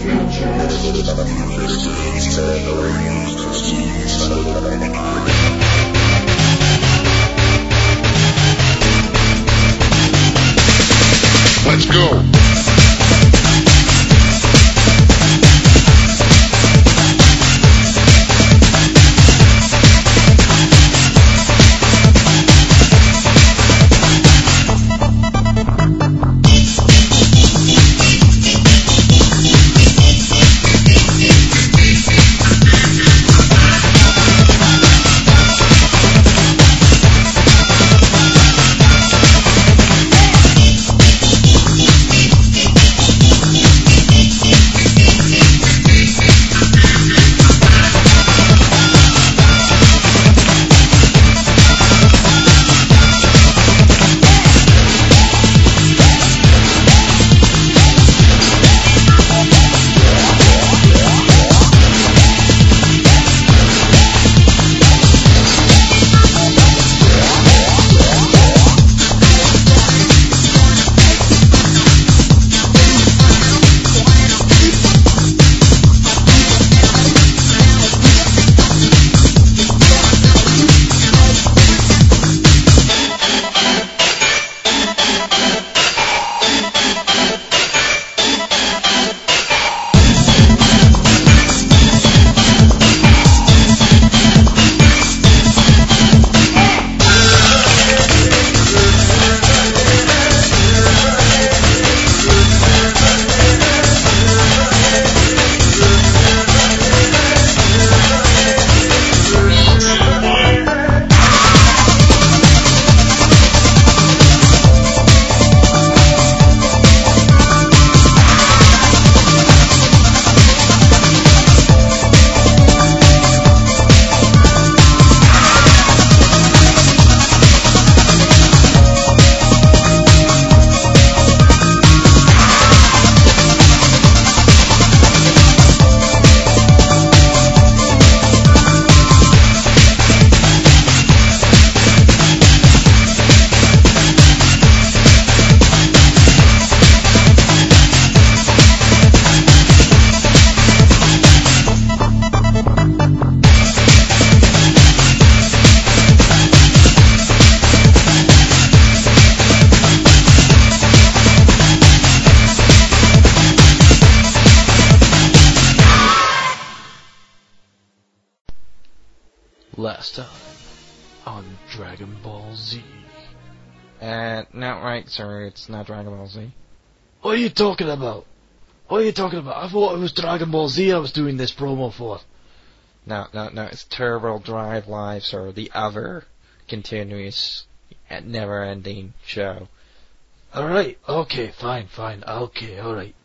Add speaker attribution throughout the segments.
Speaker 1: Let's go!
Speaker 2: Last time on Dragon Ball Z.
Speaker 3: Not right, sir. It's not Dragon Ball Z.
Speaker 2: What are you talking about? What are you talking about? I thought it was Dragon Ball Z I was doing this promo for.
Speaker 3: No. It's Turbo Drive Live, sir. The other continuous, never-ending show.
Speaker 2: Alright, okay, fine, okay, alright.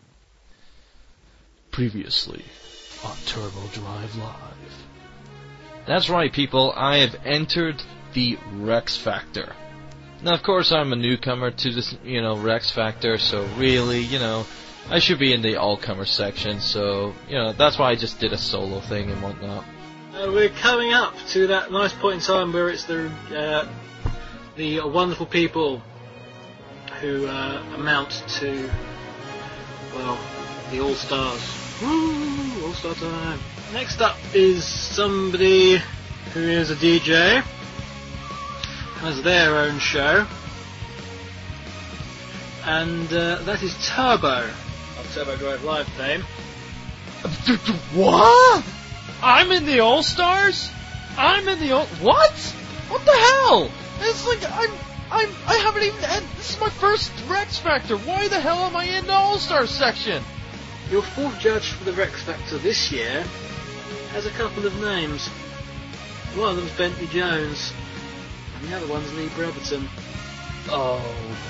Speaker 2: Previously on Turbo Drive Live.
Speaker 3: That's right, people. I have entered the Rex Factor. Now, of course, I'm a newcomer to this, Rex Factor, so really, I should be in the all-comer section, so, that's why I just did a solo thing and whatnot.
Speaker 4: We're coming up to that nice point in time where it's the wonderful people who amount to, well, the All-Stars. Woo! All-Star time. Next up is somebody who is a DJ, has their own show, and that is Turbo, of Turbo Drive Live fame.
Speaker 3: What? I'm in the All-Stars? What? What the hell? It's like, I haven't even, this is my first Rex Factor. Why the hell am I in the All-Stars section?
Speaker 4: Your fourth judge for the Rex Factor this year has a couple of names. One of them's Bentley Jones, and the other one's Lee Breverton.
Speaker 3: Oh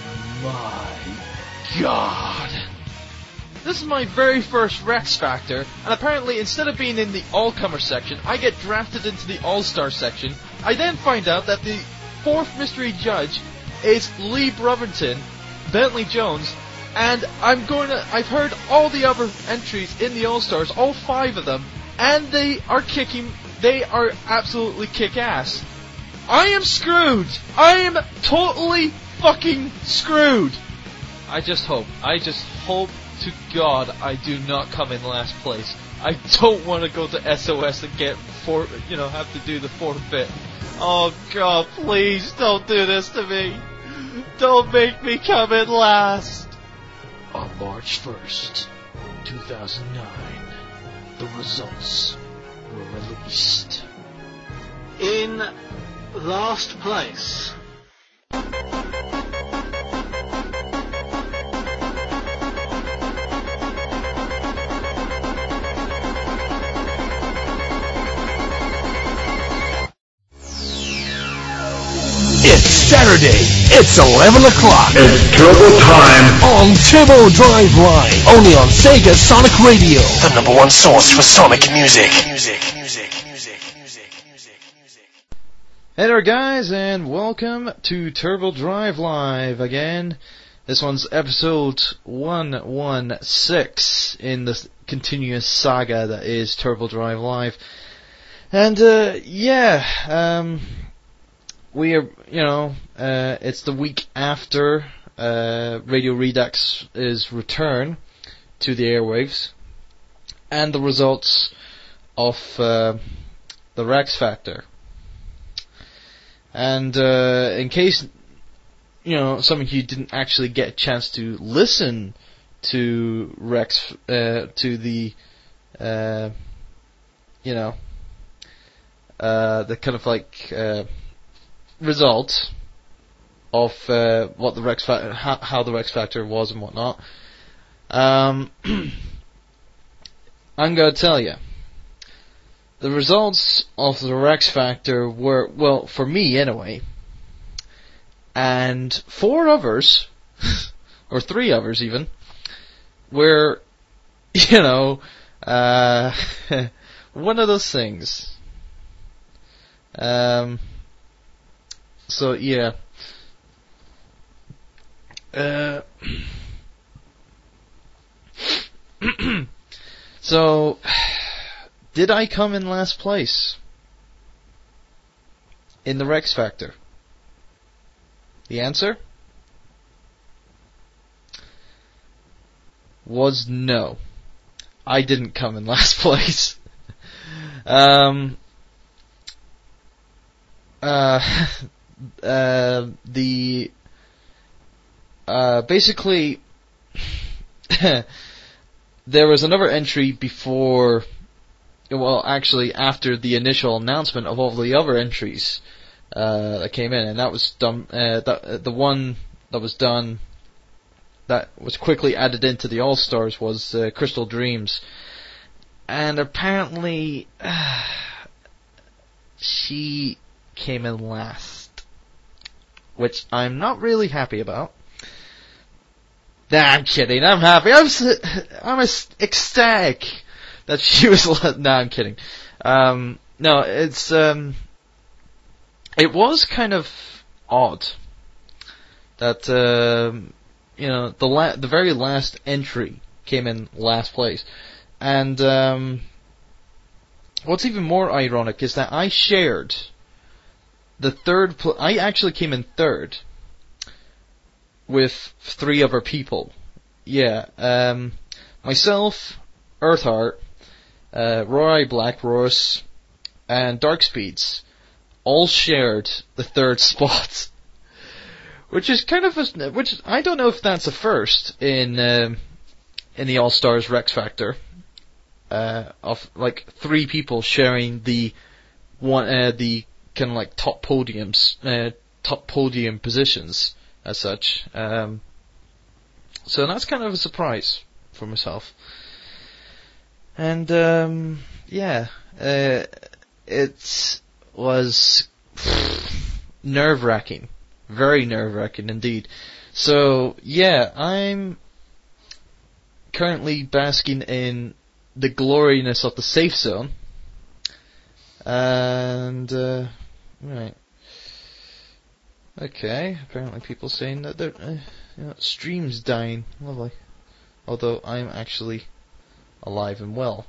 Speaker 3: my god. This is my very first Rex Factor, and apparently instead of being in the all-comer section, I get drafted into the all-star section. I then find out that the fourth mystery judge is Lee Breverton, Bentley Jones, and I've heard all the other entries in the all-stars, all 5 of them, and they are absolutely kick-ass. I am screwed! I am totally fucking screwed! I just hope to God, I do not come in last place. I don't want to go to SOS and have to do the 4th bit. Oh God, please don't do this to me. Don't make me come in last.
Speaker 2: On March 1st, 2009, the results were released.
Speaker 4: In last place,
Speaker 1: It's Saturday. It's 11 o'clock.
Speaker 5: It's Turbo Time
Speaker 1: On Turbo Drive Live. Only on Sega Sonic Radio. The number one source for Sonic music.
Speaker 3: Hey there guys, and welcome to Turbo Drive Live again. This one's episode 116 in the continuous saga that is Turbo Drive Live. And we are, it's the week after Radio Redux' return to the airwaves, and the results of the Rex Factor. And in case some of you didn't actually get a chance to listen to Rex, to the the kind of like result of what the Rex Factor, how the Rex Factor was and whatnot. I'm gonna tell you. The results of the Rex Factor were, well, for me anyway, and 4 others, or 3 others even, were, one of those things. So, yeah. So, did I come in last place in the Rex Factor? The answer was no. I didn't come in last place. Basically, there was another entry before. Well, actually, after the initial announcement of all the other entries that came in, and that was done. The one that was done, that was quickly added into the All Stars, was Crystal Dreams, and apparently she came in last, which I'm not really happy about. Nah, I'm kidding. I'm happy. I'm ecstatic that she was. No, I'm kidding. No, it's it was kind of odd that the very last entry came in last place, and what's even more ironic is that I shared the third. I actually came in third with 3 other people. Yeah, myself, Earthheart, Roy Black Rose, and Darkspeeds all shared the 3rd spot, which is kind of which I don't know if that's a first in the All Stars Rex Factor, of like 3 people sharing the kind of like top podium positions as such. So that's kind of a surprise for myself. And it was nerve-wracking, very nerve-wracking indeed. So yeah, I'm currently basking in the gloriness of the safe zone, and right. Okay, apparently people saying that their stream's dying. Lovely. Although I'm actually alive and well.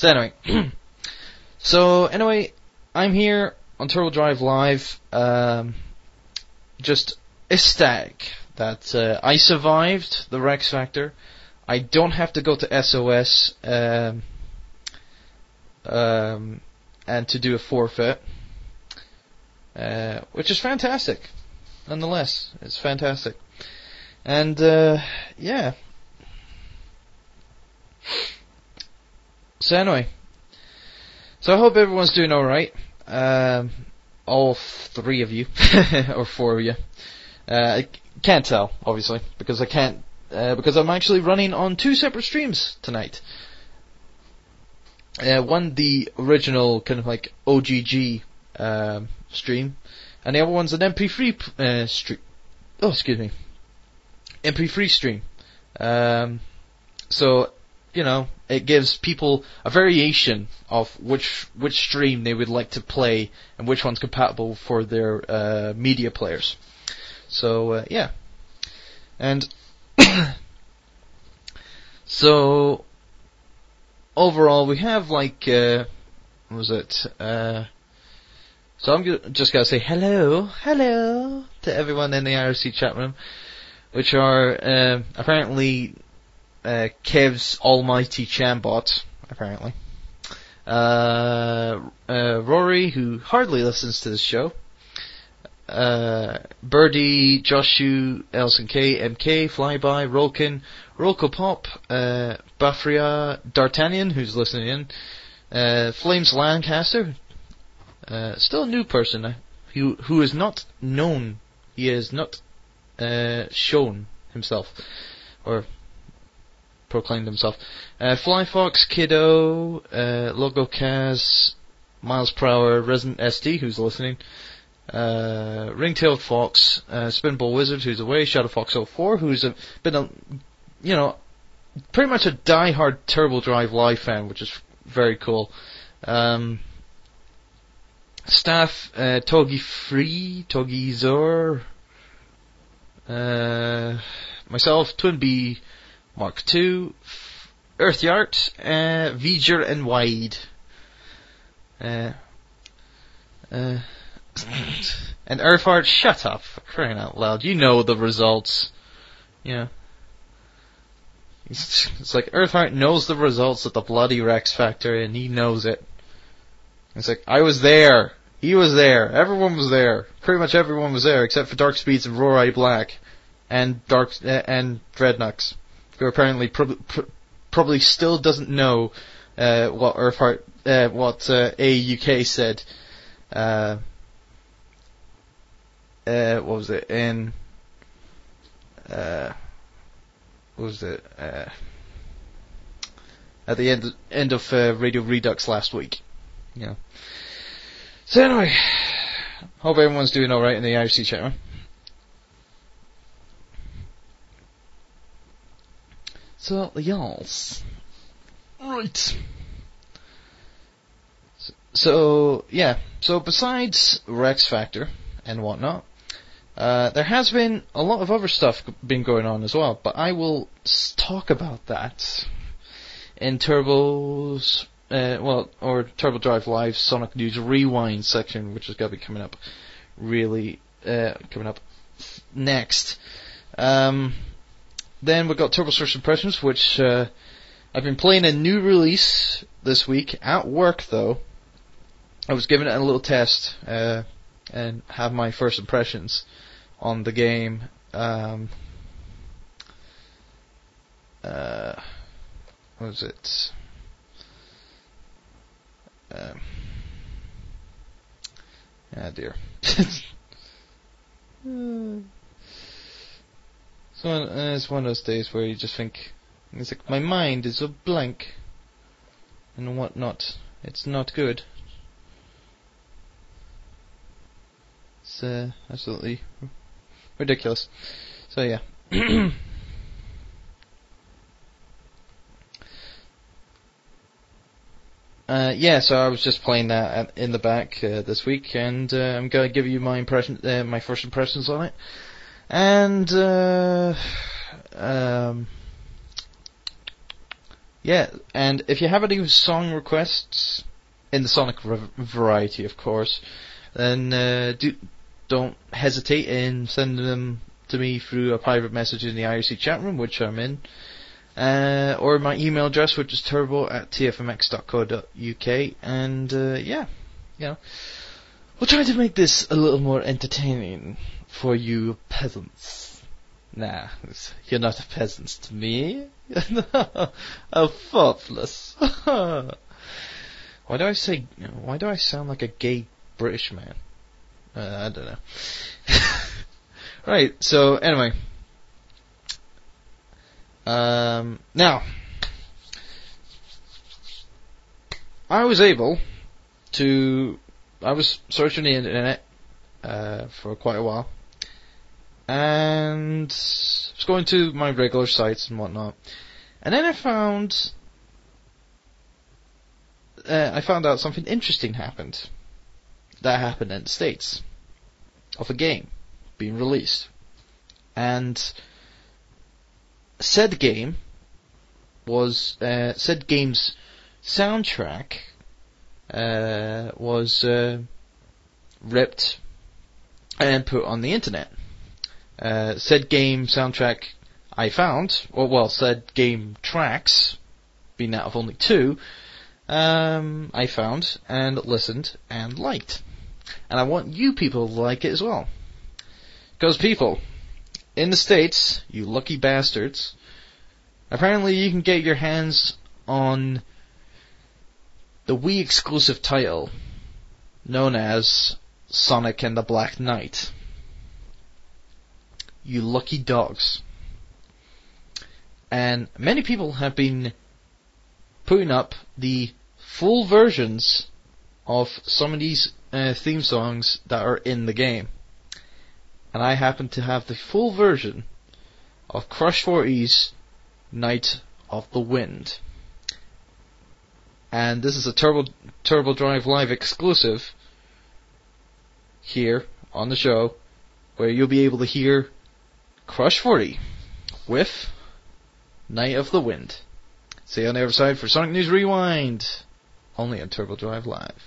Speaker 3: So anyway, I'm here on Turbo Drive Live, just ecstatic that I survived the Rex Factor. I don't have to go to SOS and to do a forfeit, which is fantastic. Nonetheless, it's fantastic. And yeah. So anyway, so I hope everyone's doing alright. All three of you, or four of you. I can't tell, obviously, because I can't, because I'm actually running on two separate streams tonight. One, the original kind of like OGG stream, and the other one's an MP3 stream. Oh, excuse me, MP3 stream. So, you know, it gives people a variation of which stream they would like to play and which one's compatible for their media players. So yeah, and so overall we have like what was it? So I'm just gonna say hello to everyone in the IRC chat room, which are apparently Kev's almighty Chambot, apparently. Rory, who hardly listens to this show. Birdie, Joshu, Elson K, MK, Flyby, Rolkin, Rolko Pop, Bafria, D'Artagnan, who's listening in, Flames Lancaster, still a new person, who is not known, he is not, shown himself, or proclaimed himself. Fly Fox, Kiddo, Logo Kaz, Miles Prower, Resident SD, who's listening, Ringtailed Fox, Spinball Wizard, who's away, Shadow Fox 04, who's been pretty much a die-hard Turbo Drive Live fan, which is very cool. Staff, Togi Free, Togi Zor, myself, Twin B, Mark II, Earthyart, V'ger and Wide. And Earthheart, shut up, for crying out loud. You know the results. Yeah. It's like Earthheart knows the results of the bloody Rex Factor, and he knows it. It's like, I was there. He was there. Everyone was there. Pretty much everyone was there, except for Dark Speeds and Roar Eye Black. And and Dreadnux, who apparently probably still doesn't know what Earthheart, what AUK said. What was it in? What was it? At the end of Radio Redux last week. Yeah. So anyway, hope everyone's doing all right in the IRC chat room. So y'alls, right. So yeah. So besides Rex Factor and whatnot, there has been a lot of other stuff been going on as well, but I will talk about that in Turbo's, or Turbo Drive Live Sonic News Rewind section, which is going to be coming up next. Then we've got Turbo's First Impressions, which I've been playing a new release this week at work though. I was giving it a little test, and have my first impressions on the game. What was it? Dear. So it's one of those days where you just think, it's like, my mind is a blank and whatnot. It's not good. It's absolutely ridiculous. So yeah. So I was just playing that in the back this week, and I'm going to give you my my first impressions on it. And Yeah, and if you have any song requests, in the Sonic variety, of course, then don't hesitate in sending them to me through a private message in the IRC chat room, which I'm in, or my email address, which is turbo@tfmx.co.uk, and yeah, you know, we'll try to make this a little more entertaining for you peasants. Nah, you're not peasants to me. Oh, thoughtless. Why do I sound like a gay British man? I don't know. Right, so anyway. Now, I was searching the internet for quite a while, and was going to my regular sites and whatnot, and then I found out something interesting happened. That happened in the States, of a game being released, and said game's soundtrack was ripped and put on the internet. Said game soundtrack I found, said game tracks, being that of only 2, I found and listened and liked. And I want you people to like it as well. Because people, in the States, you lucky bastards, apparently you can get your hands on the Wii exclusive title known as Sonic and the Black Knight. You lucky dogs. And many people have been putting up the full versions of some of these theme songs that are in the game. And I happen to have the full version of Crush 40's Night of the Wind. And this is a Turbo Drive Live exclusive here on the show, where you'll be able to hear Crush 40 with Night of the Wind. See you on the other side for Sonic News Rewind, only on Turbo Drive Live.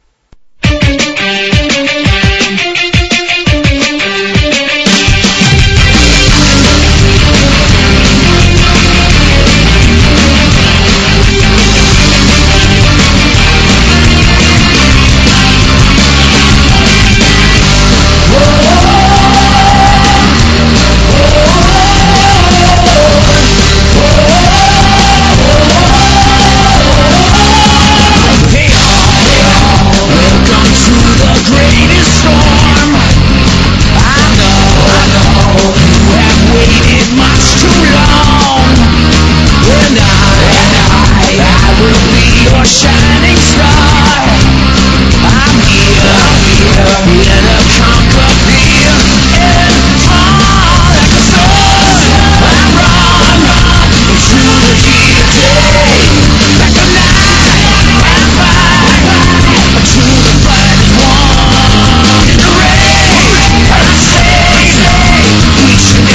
Speaker 5: Shining star, I'm here, here to conquer fear and fall like a sword. I run into the heat of day, like a knight, I fight to the fighting one in the rain. I say, each and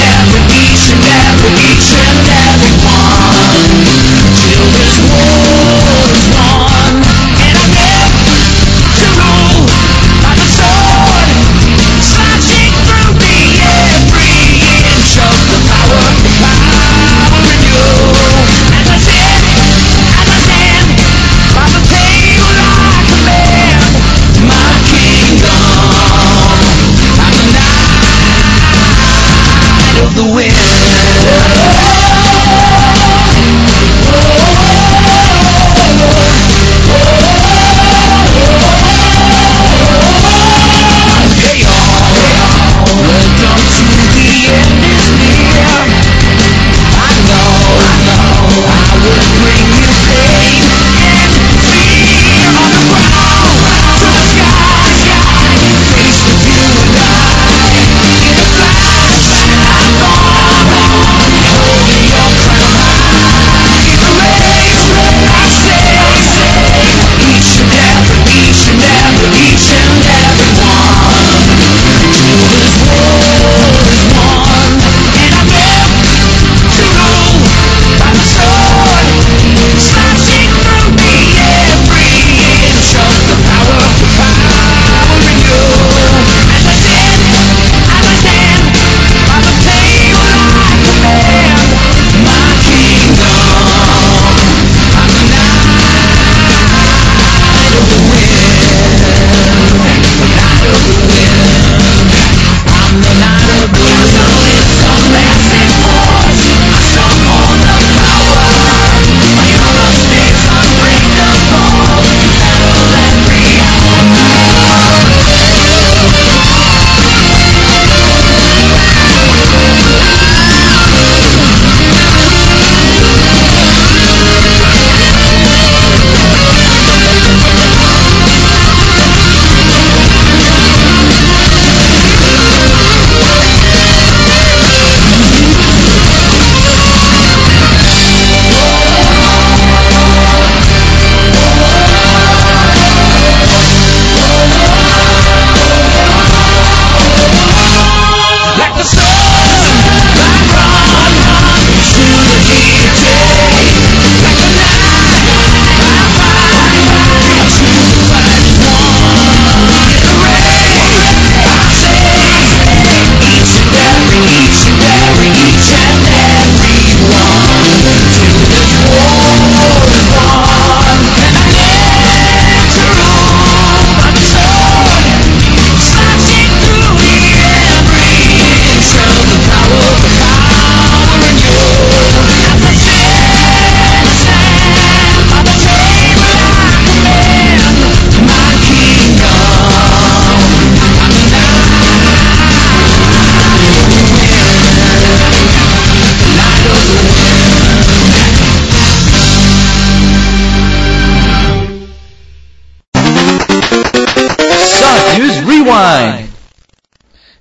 Speaker 5: every one, till this war is won. And I live to rule by the sword, slashing through me every inch of the power in you. As I stand by the table I command my kingdom. I'm the Knight of the Wind. Hold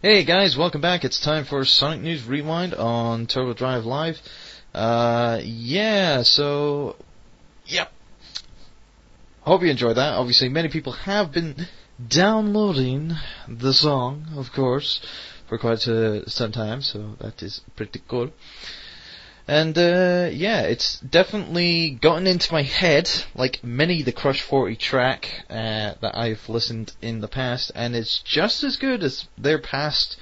Speaker 3: Hey guys, welcome back. It's time for Sonic News Rewind on Turbo Drive Live. Yep. Hope you enjoyed that. Obviously, many people have been downloading the song, of course, for quite some time, so that is pretty cool. And, it's definitely gotten into my head, like many the Crush 40 track that I've listened in the past, and it's just as good as their past,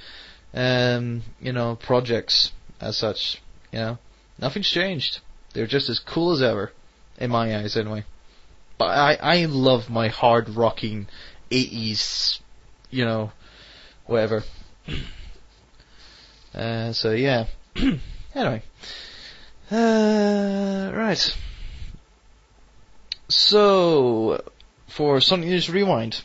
Speaker 3: projects as such. Nothing's changed. They're just as cool as ever, in my eyes anyway. But I love my hard rocking 80s, whatever. Anyway. Right. So, for Sonic News Rewind.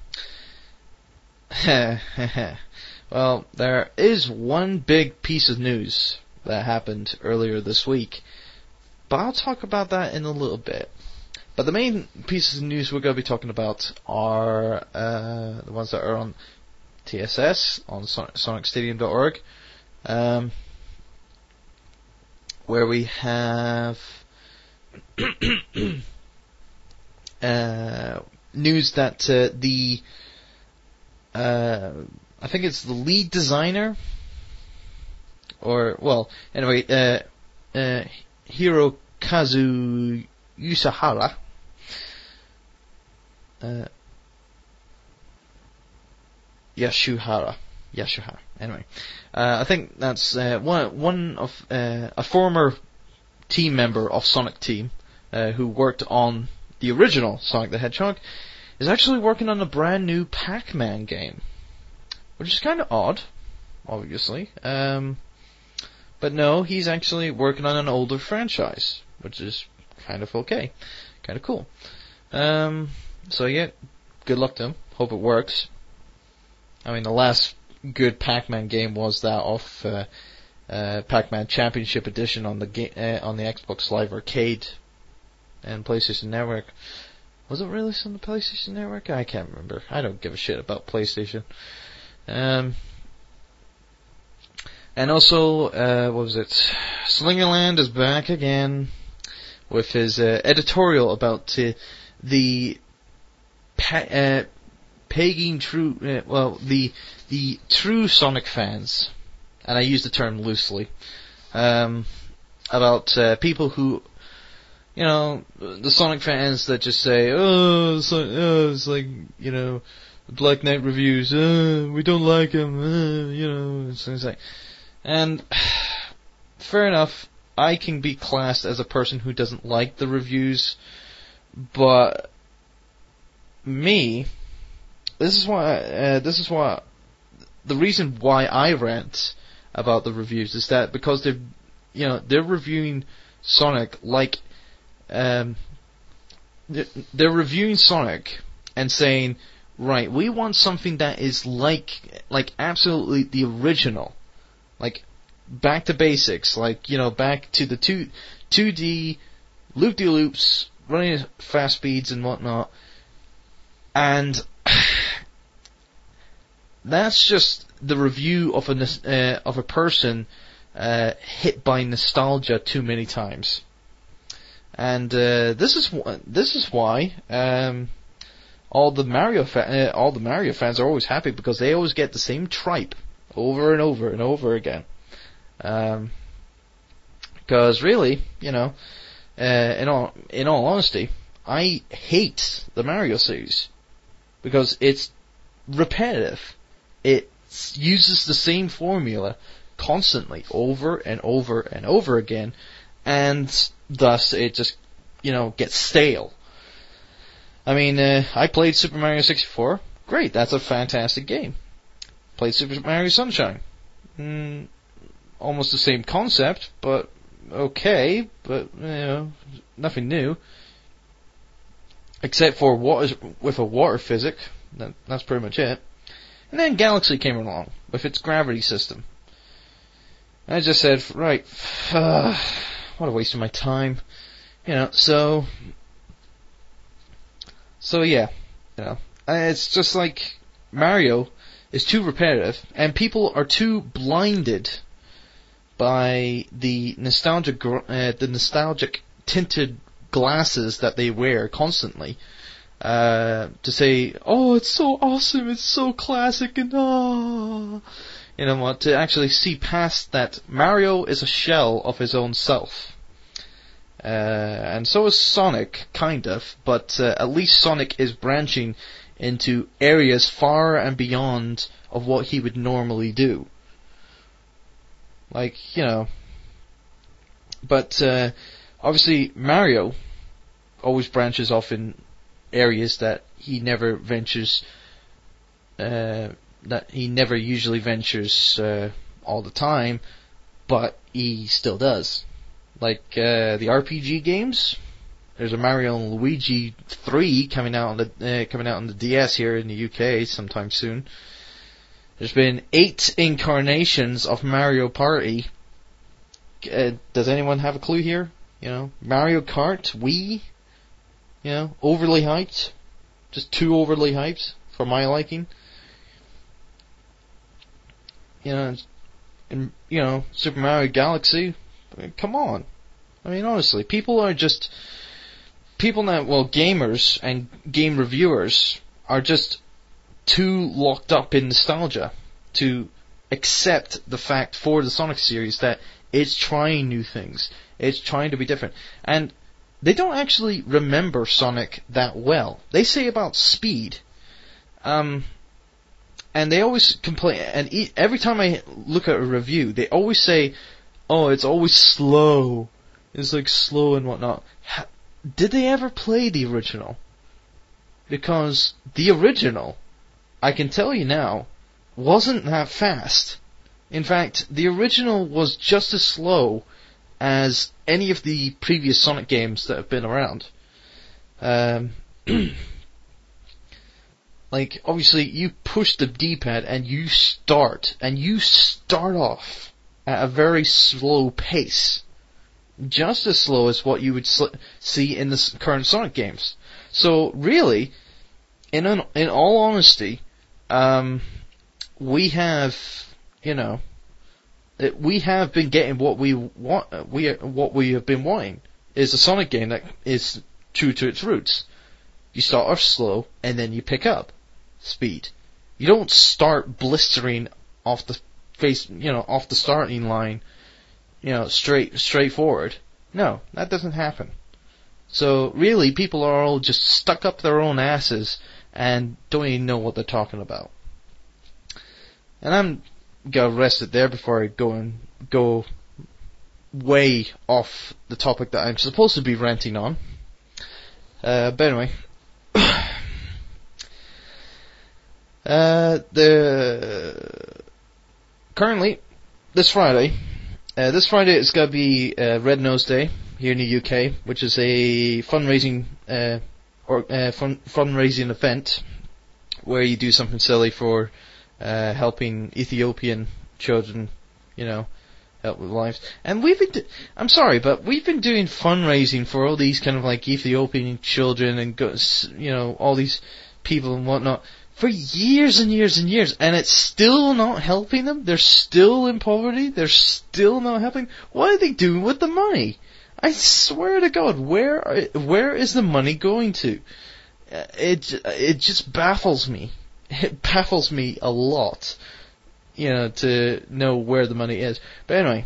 Speaker 3: Well, there is one big piece of news that happened earlier this week, but I'll talk about that in a little bit. But the main pieces of news we're going to be talking about are the ones that are on TSS, on sonicstadium.org, where we have news that I think it's the lead designer, Hirokazu Yasuhara, Yasuhara. Anyway, I think that's one of a former team member of Sonic Team who worked on the original Sonic the Hedgehog, is actually working on a brand new Pac-Man game, which is kind of odd, obviously. But no, he's actually working on an older franchise, which is kind of okay, kind of cool. So yeah, good luck to him. Hope it works. I mean, the last good Pac-Man game was that of Pac-Man Championship Edition on the Xbox Live Arcade and PlayStation Network. Was it released on the PlayStation Network? I can't remember. I don't give a shit about PlayStation. And also, what was it? Slingerland is back again with his editorial about the pegging the true Sonic fans, and I use the term loosely, about people who, the Sonic fans that just say, it's like, Black Knight reviews, we don't like him, things like. And fair enough, I can be classed as a person who doesn't like the reviews, but me, this is why the reason why I rant about the reviews is that because they're reviewing Sonic like, they're reviewing Sonic and saying, right, we want something that is like absolutely the original, like back to basics, like, back to the 2D loop-de-loops, running at fast speeds and whatnot, and that's just the review of a person hit by nostalgia too many times, and this is why all the Mario fans are always happy, because they always get the same tripe over and over and over again. Because really, in all honesty, I hate the Mario series because it's repetitive. It uses the same formula constantly over and over and over again, and thus it just, gets stale. I mean, I played Super Mario 64. Great, that's a fantastic game. Played Super Mario Sunshine. Almost the same concept, but okay, but, nothing new. Except for with a water physic. That's pretty much it. And then Galaxy came along with its gravity system. I just said, right, what a waste of my time. So yeah, it's just like Mario is too repetitive, and people are too blinded by the nostalgic tinted glasses that they wear constantly, to say, oh, it's so awesome, it's so classic, and you know what, to actually see past that. Mario is a shell of his own self. And so is Sonic, kind of, but at least Sonic is branching into areas far and beyond of what he would normally do. Like, you know. But obviously Mario always branches off in areas that he never ventures, that he never usually ventures all the time, but he still does. Like the RPG games, there's a Mario and Luigi 3 coming out on the DS here in the UK sometime soon. There's been 8 incarnations of Mario Party. Does anyone have a clue here? You know, Mario Kart, Wii. You know, overly hyped, just too overly hyped for my liking. You know, and you know, Super Mario Galaxy. I mean, come on. I mean, honestly, gamers and game reviewers are just too locked up in nostalgia to accept the fact for the Sonic series that it's trying new things, it's trying to be different, and they don't actually remember Sonic that well. They say about speed, and they always complain, and every time I look at a review, they always say, oh, it's always slow. It's like slow and whatnot. Did they ever play the original? Because the original, I can tell you now, wasn't that fast. In fact, the original was just as slow as any of the previous Sonic games that have been around. Like, obviously, you push the D-pad and you start off at a very slow pace. Just as slow as what you would see in the current Sonic games. So, really, in all honesty, we have, you know, we have been getting what we want. What we have been wanting is a Sonic game that is true to its roots. You start off slow and then you pick up speed. You don't start blistering off the face, you know, off the starting line, you know, straight forward. No, that doesn't happen. So really, people are all just stuck up their own asses and don't even know what they're talking about. And I'm gonna rest it there before I go way off the topic that I'm supposed to be ranting on. But anyway, currently this Friday is gonna be Red Nose Day here in the UK, which is a fundraising fundraising event where you do something silly for helping Ethiopian children, you know, help with lives. And I'm sorry, but we've been doing fundraising for all these kind of like Ethiopian children and, you know, all these people and whatnot for years and years and years, and it's still not helping them. They're still in poverty. They're still not helping. What are they doing with the money? I swear to God, where is the money going to? It just baffles me. It baffles me a lot, you know, to know where the money is. But anyway,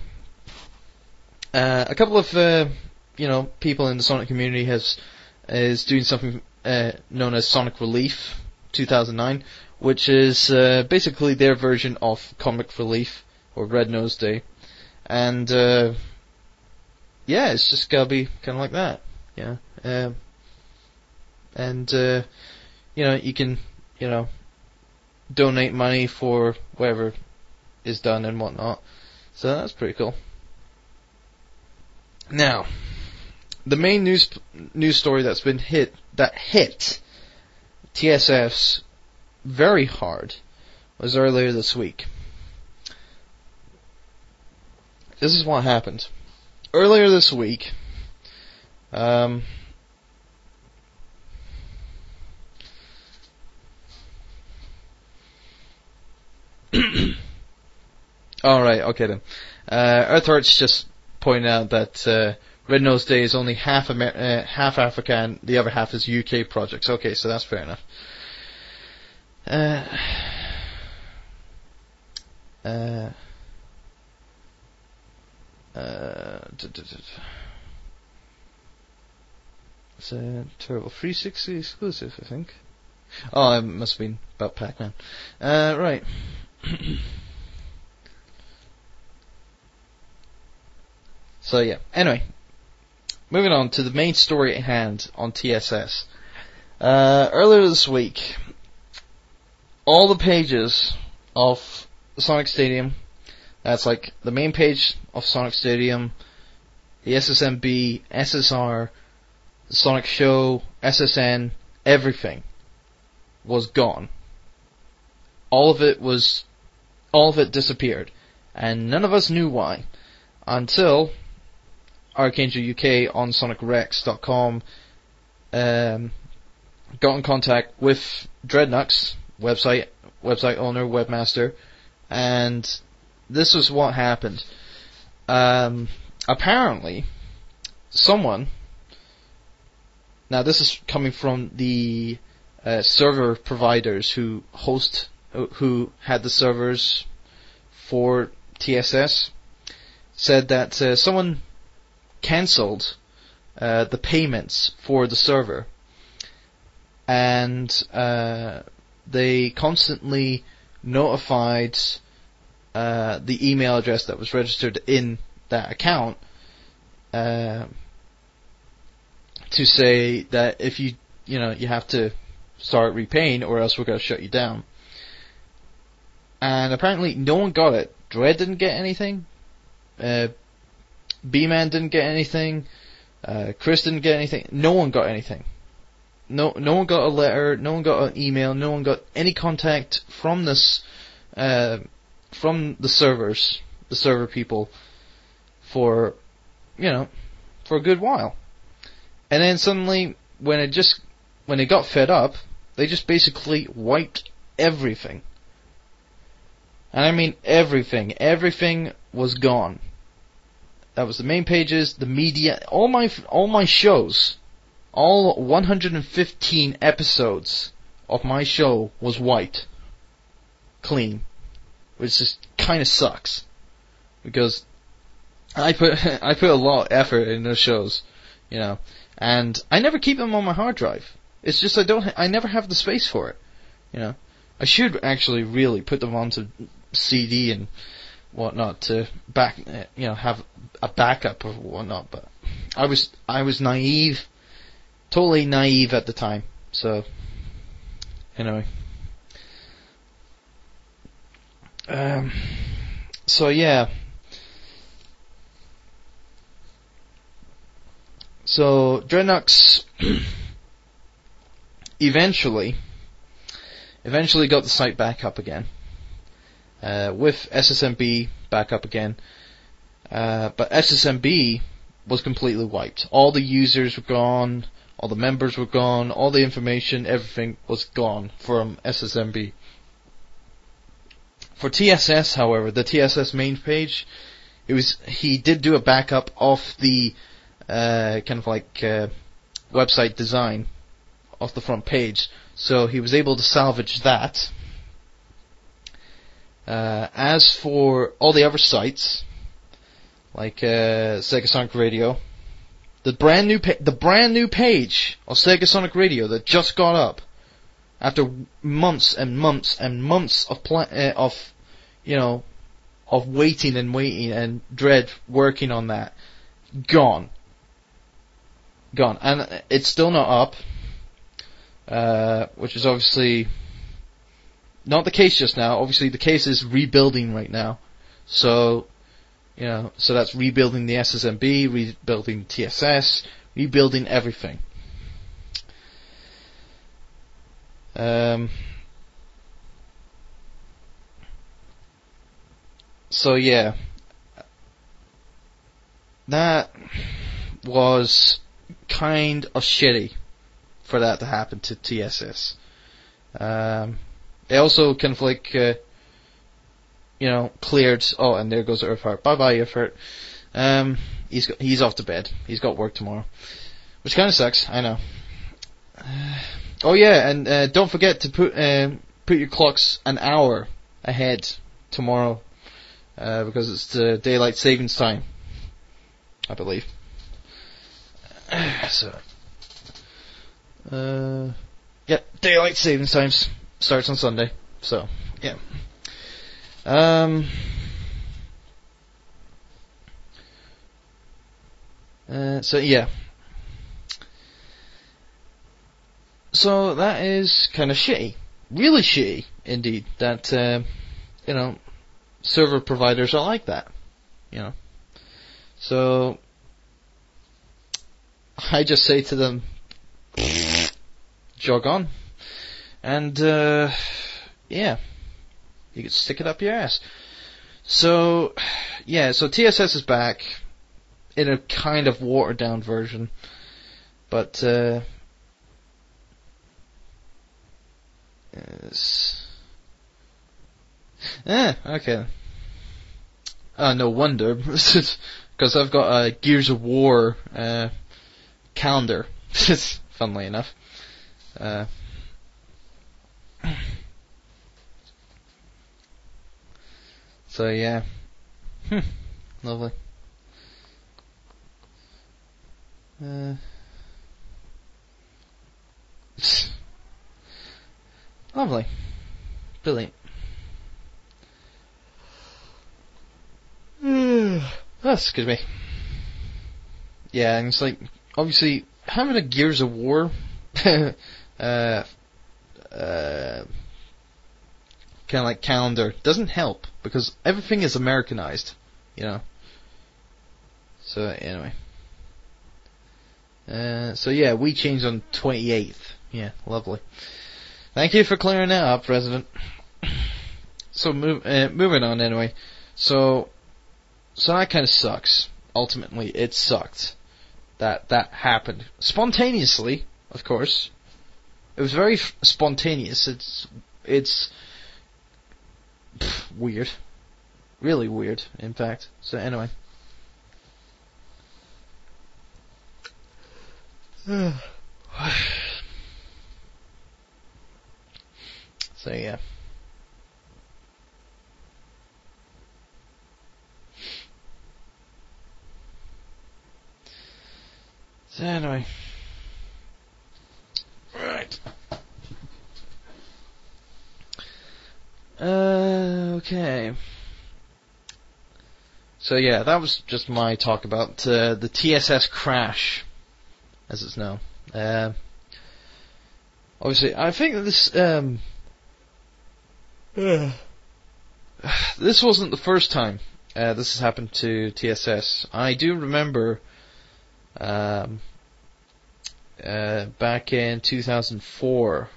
Speaker 3: a couple of you know, people in the Sonic community is doing something known as Sonic Relief 2009, which is basically their version of Comic Relief or Red Nose Day, and yeah, it's just gotta be kind of like that, yeah. And you know, you can, you know, donate money for whatever is done and whatnot. So that's pretty cool. Now, the main news story that hit TSFs very hard was earlier this week. This is what happened. Earlier this week, Alright, okay then. Earthheart's just pointing out that Red Nose Day is only half Africa and the other half is UK projects. Okay, so that's fair enough. It's a Turbo 360 exclusive, I think. Oh, it must have been about Pac-Man. Right. So yeah, anyway. Moving on to the main story at hand on TSS. Earlier this week, all the pages of Sonic Stadium, that's like the main page of Sonic Stadium, the SSMB, SSR, the Sonic Show, SSN, everything was gone. All of it disappeared. And none of us knew why. Until Archangel UK on SonicRex.com got in contact with Dreadnux, website owner, webmaster, and this was what happened. Apparently, someone, now this is coming from the server providers who had the servers for TSS, said that someone cancelled the payments for the server, and they constantly notified the email address that was registered in that account to say that if you have to start repaying or else we're going to shut you down. And apparently no one got it. Dread didn't get anything. B-Man didn't get anything. Chris didn't get anything. No one got anything. No one got a letter. No one got an email. No one got any contact from this, from the servers, the server people, for a good while. And then suddenly, when they got fed up, they just basically wiped everything. And I mean everything. Everything was gone. That was the main pages, the media, all my shows, all 115 episodes of my show was wiped clean, which just kind of sucks, because I put a lot of effort in those shows, and I never keep them on my hard drive. It's just I never have the space for it, I should actually really put them onto CD and whatnot to have a backup or whatnot, but I was naive, totally naive at the time. So anyway, so yeah, so Dreadnux eventually got the site back up again. With SSMB back up again. But SSMB was completely wiped. All the users were gone, all the members were gone, all the information, everything was gone from SSMB. For TSS, however, the TSS main page, he did do a backup of the website design of the front page, so he was able to salvage that. As for all the other sites, like Sega Sonic Radio, the brand new page of Sega Sonic Radio that just got up after months and months and months of waiting and Dread working on that, gone, and it's still not up, which is obviously not the case just now. Obviously, the case is rebuilding right now. So, so that's rebuilding the SSMB, rebuilding TSS, rebuilding everything. So yeah, that was kind of shitty for that to happen to TSS. They also cleared. Oh, and there goes Earthheart. Bye-bye, Earthheart. He's off to bed. He's got work tomorrow. Which kind of sucks, I know. Oh yeah, and don't forget to put your clocks an hour ahead tomorrow, because it's the daylight savings time, I believe. Yeah, daylight savings times starts on Sunday, so yeah. So yeah. So that is kind of shitty. Really shitty, indeed, that, server providers are like that. So, I just say to them, jog on. And, yeah. You can stick it up your ass. So, yeah, so TSS is back in a kind of watered down version. But, yes. Okay. No wonder, because I've got a Gears of War calendar, funnily enough. So yeah. Lovely. Lovely. Brilliant. Excuse me. Yeah, and it's like, obviously, having a Gears of War kind of like calendar doesn't help, because everything is Americanized, So, anyway. So yeah, we changed on 28th. Yeah, lovely. Thank you for clearing that up, President. So moving on anyway. So that kind of sucks. Ultimately, it sucked that happened spontaneously. Of course, it was very spontaneous. It's weird, really weird. In fact. So anyway. So yeah. So anyway. Right. Okay. So yeah, that was just my talk about the TSS crash, as it's known. Obviously, I think that this wasn't the first time this has happened to TSS. I do remember back in 2004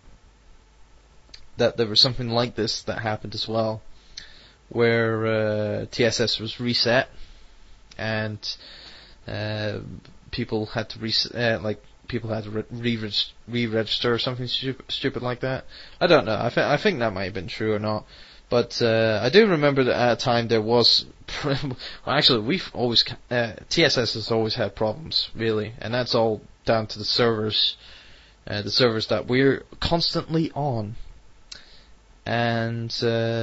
Speaker 3: that there was something like this that happened as well, where TSS was reset and people had to re-register or something stupid like that. I don't know. I think that might have been true or not. But I do remember that at a time there was. Well, actually, TSS has always had problems, really, and that's all down to the servers that we're constantly on, and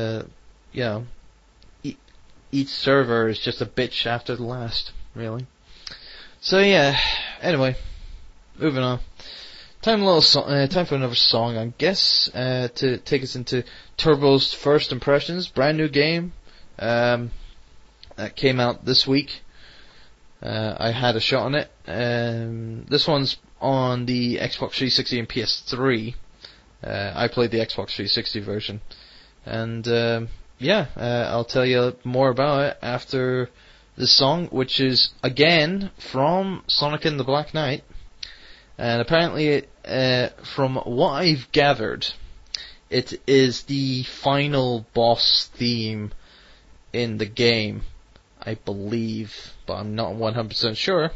Speaker 3: each server is just a bitch after the last, really. So yeah. Anyway, moving on. Time for another song, I guess, to take us into Turbo's first impressions. Brand new game that came out this week. I had a shot on it. This one's on the Xbox 360 and PS3. I played the Xbox 360 version, and I'll tell you more about it after this song, which is again from Sonic and the Black Knight. And apparently, from what I've gathered, it is the final boss theme in the game, I believe, but I'm not 100% sure.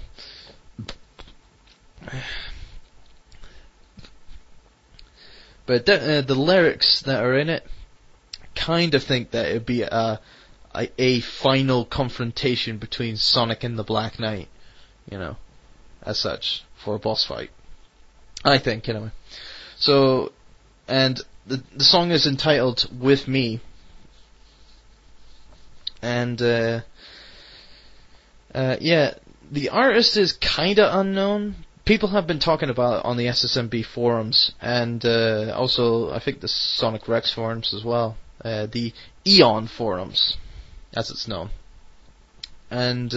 Speaker 3: But the lyrics that are in it kind of think that it'd be a final confrontation between Sonic and the Black Knight, as such, for a boss fight. I think, anyway. So, and the song is entitled With Me. And, the artist is kinda unknown. People have been talking about it on the SSMB forums, and also, I think the Sonic Rex forums as well. The Eon forums, as it's known. And,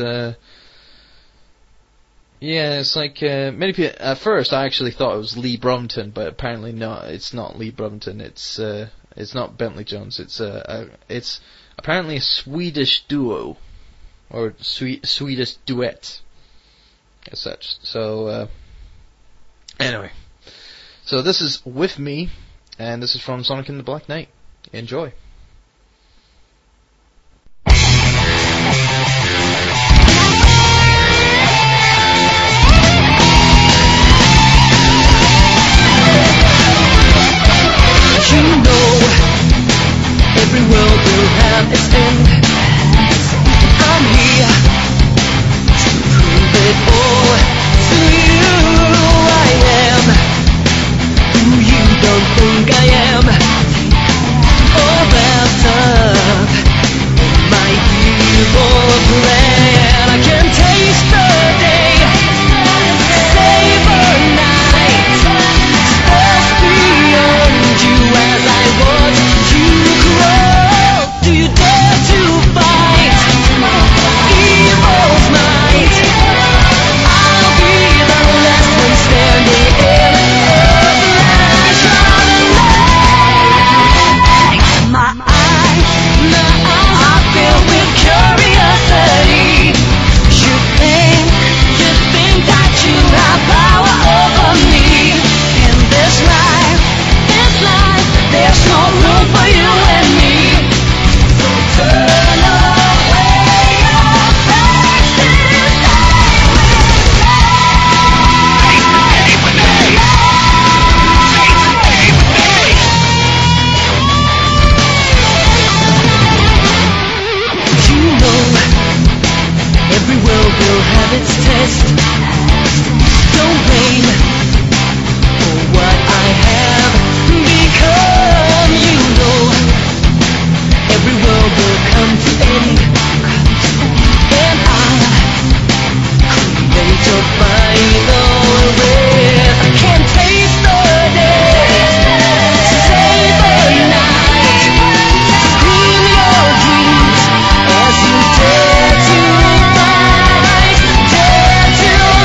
Speaker 3: it's like, many people, at first I actually thought it was Lee Brumington, but apparently not, it's not Lee Brumington, it's not Bentley Jones, it's apparently a Swedish duo, or Swedish duet, as such. So, anyway. So this is With Me, and this is from Sonic and the Black Knight. Enjoy.
Speaker 5: You know, every world will have its end. I'm here to prove it all to you. I am who you don't think I am. All wrapped up in my evil plan. I can taste the day, savor night, step beyond you as I watch you grow. Do you dare to fight evil's might? I'll be the last one standing in a flash of light. My eyes are filled with curiosity. You think that you have power over me. In this life, there's no room for you and me. So turn away your faces. You know, every world will have its test. Don't blame for what I have become. You know, every world will come to end, and I'll create a final win. I can taste the day, save the night, scream your dreams as you dare to fight, dare to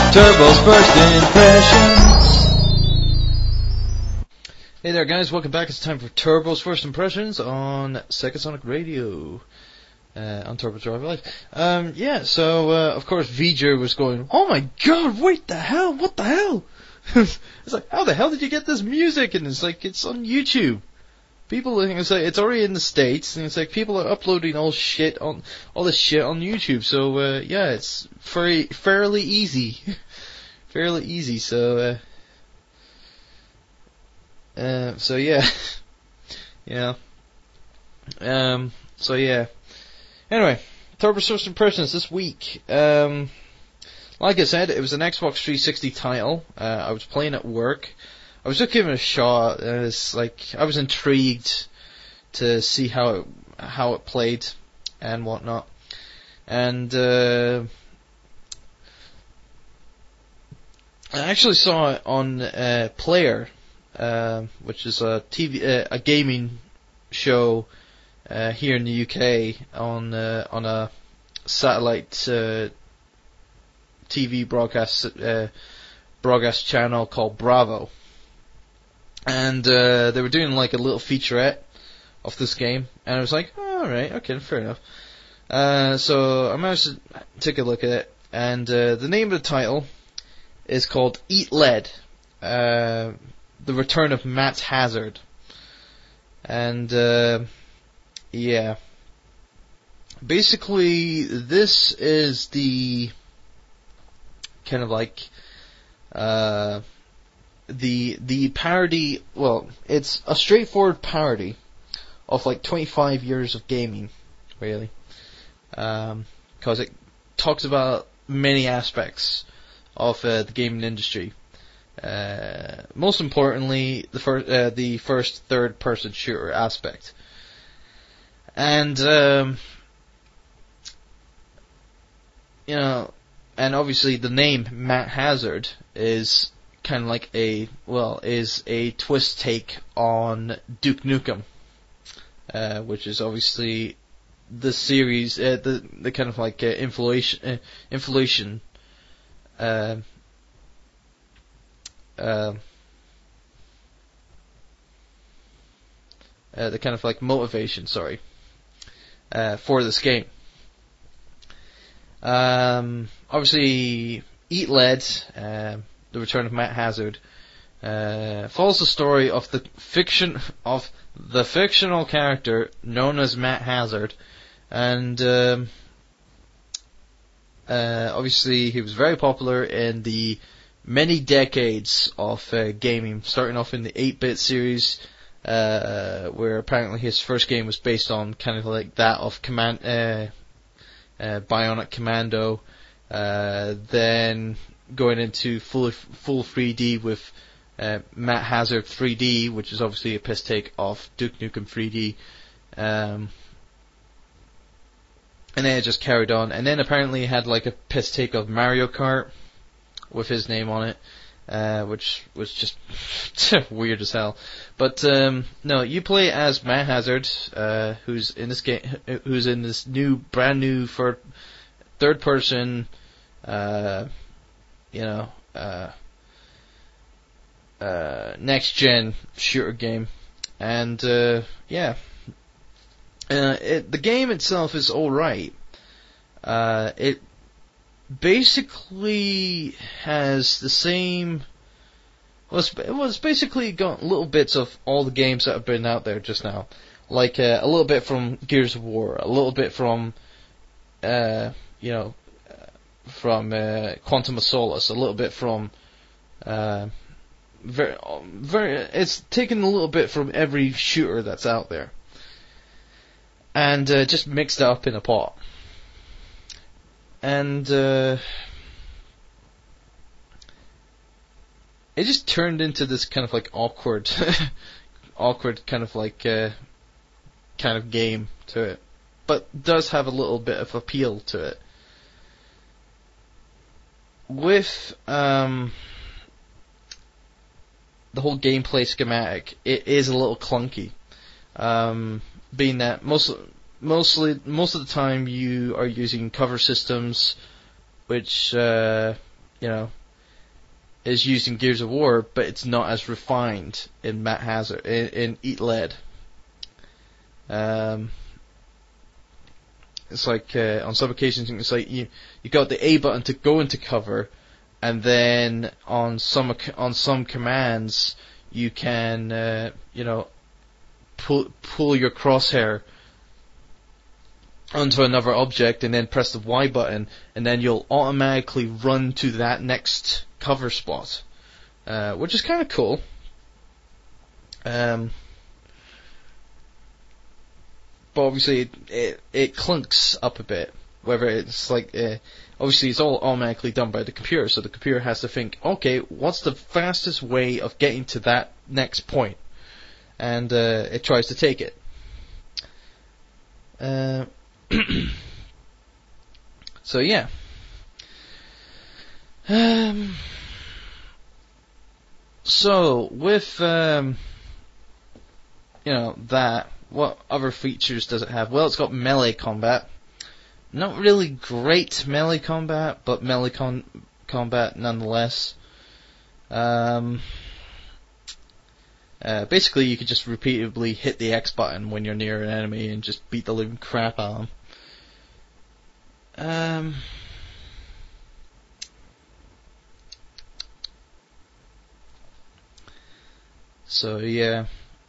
Speaker 3: Turbo's First Impressions. Hey there guys, welcome back. It's time for Turbo's First Impressions on Sega Sonic Radio. On Turbo Drive Live. Of course V'ger was going, oh my god, wait the hell, what the hell? It's like, how the hell did you get this music? And it's like, it's on YouTube. People, it's like, it's already in the States, and it's like, people are uploading all this shit on YouTube, so, it's fairly easy. Fairly easy, so Anyway, Turbo First Impressions this week. Like I said, it was an Xbox 360 title. I was playing at work. I was just giving it a shot. It's like, I was intrigued to see how it played and whatnot. And I actually saw it on Player, which is a gaming show here in the UK on a satellite TV broadcast channel called Bravo, and they were doing like a little featurette of this game, and I was like, oh, alright, okay, fair enough. So I managed to take a look at it, and the name of the title is called Eat Lead, The Return of Matt Hazard, and basically, this is the kind of like the parody. Well, it's a straightforward parody of like 25 years of gaming, really, because it talks about many aspects of the gaming industry. Most importantly, the first third-person shooter aspect. And, and obviously the name Matt Hazard is kind of like is a twist take on Duke Nukem, which is obviously the series, the kind of like inflation, the kind of like motivation, for this game. Obviously, Eat Lead, The Return of Matt Hazard, follows the story of the fictional character known as Matt Hazard, and obviously he was very popular in the many decades of gaming, starting off in the 8-bit series, where apparently his first game was based on kind of like that of Bionic Commando, then going into full 3D with Matt Hazard 3D, which is obviously a piss take of Duke Nukem 3D, and then it just carried on, and then apparently it had like a piss take of Mario Kart with his name on it, which was just weird as hell. But no, you play as Matt Hazard, who's in this game, who's in this brand new third person, next gen shooter game, and the game itself is all right. It basically has the same. Well, it's basically got little bits of all the games that have been out there just now, like a little bit from Gears of War, a little bit from Quantum of Solace, a little bit from it's taken a little bit from every shooter that's out there, and just mixed it up in a pot. And it just turned into this kind of like awkward kind of like kind of game to it, but does have a little bit of appeal to it. With the whole gameplay schematic, it is a little clunky, being that most of the time you are using cover systems, which is used in Gears of War, but it's not as refined in Matt Hazard, in Eat Lead. It's like, on some occasions, it's like you got the A button to go into cover, and then on some commands, you can, pull your crosshair onto another object and then press the Y button, and then you'll automatically run to that next cover spot, which is kind of cool. But obviously it clunks up a bit. Whether it's like, obviously it's all automatically done by the computer, so the computer has to think, okay, what's the fastest way of getting to that next point? And it tries to take it. So yeah. So with that, what other features does it have? Well, it's got melee combat. Not really great melee combat, but melee combat nonetheless. Basically, you could just repeatedly hit the X button when you're near an enemy and just beat the living crap out of them. So yeah.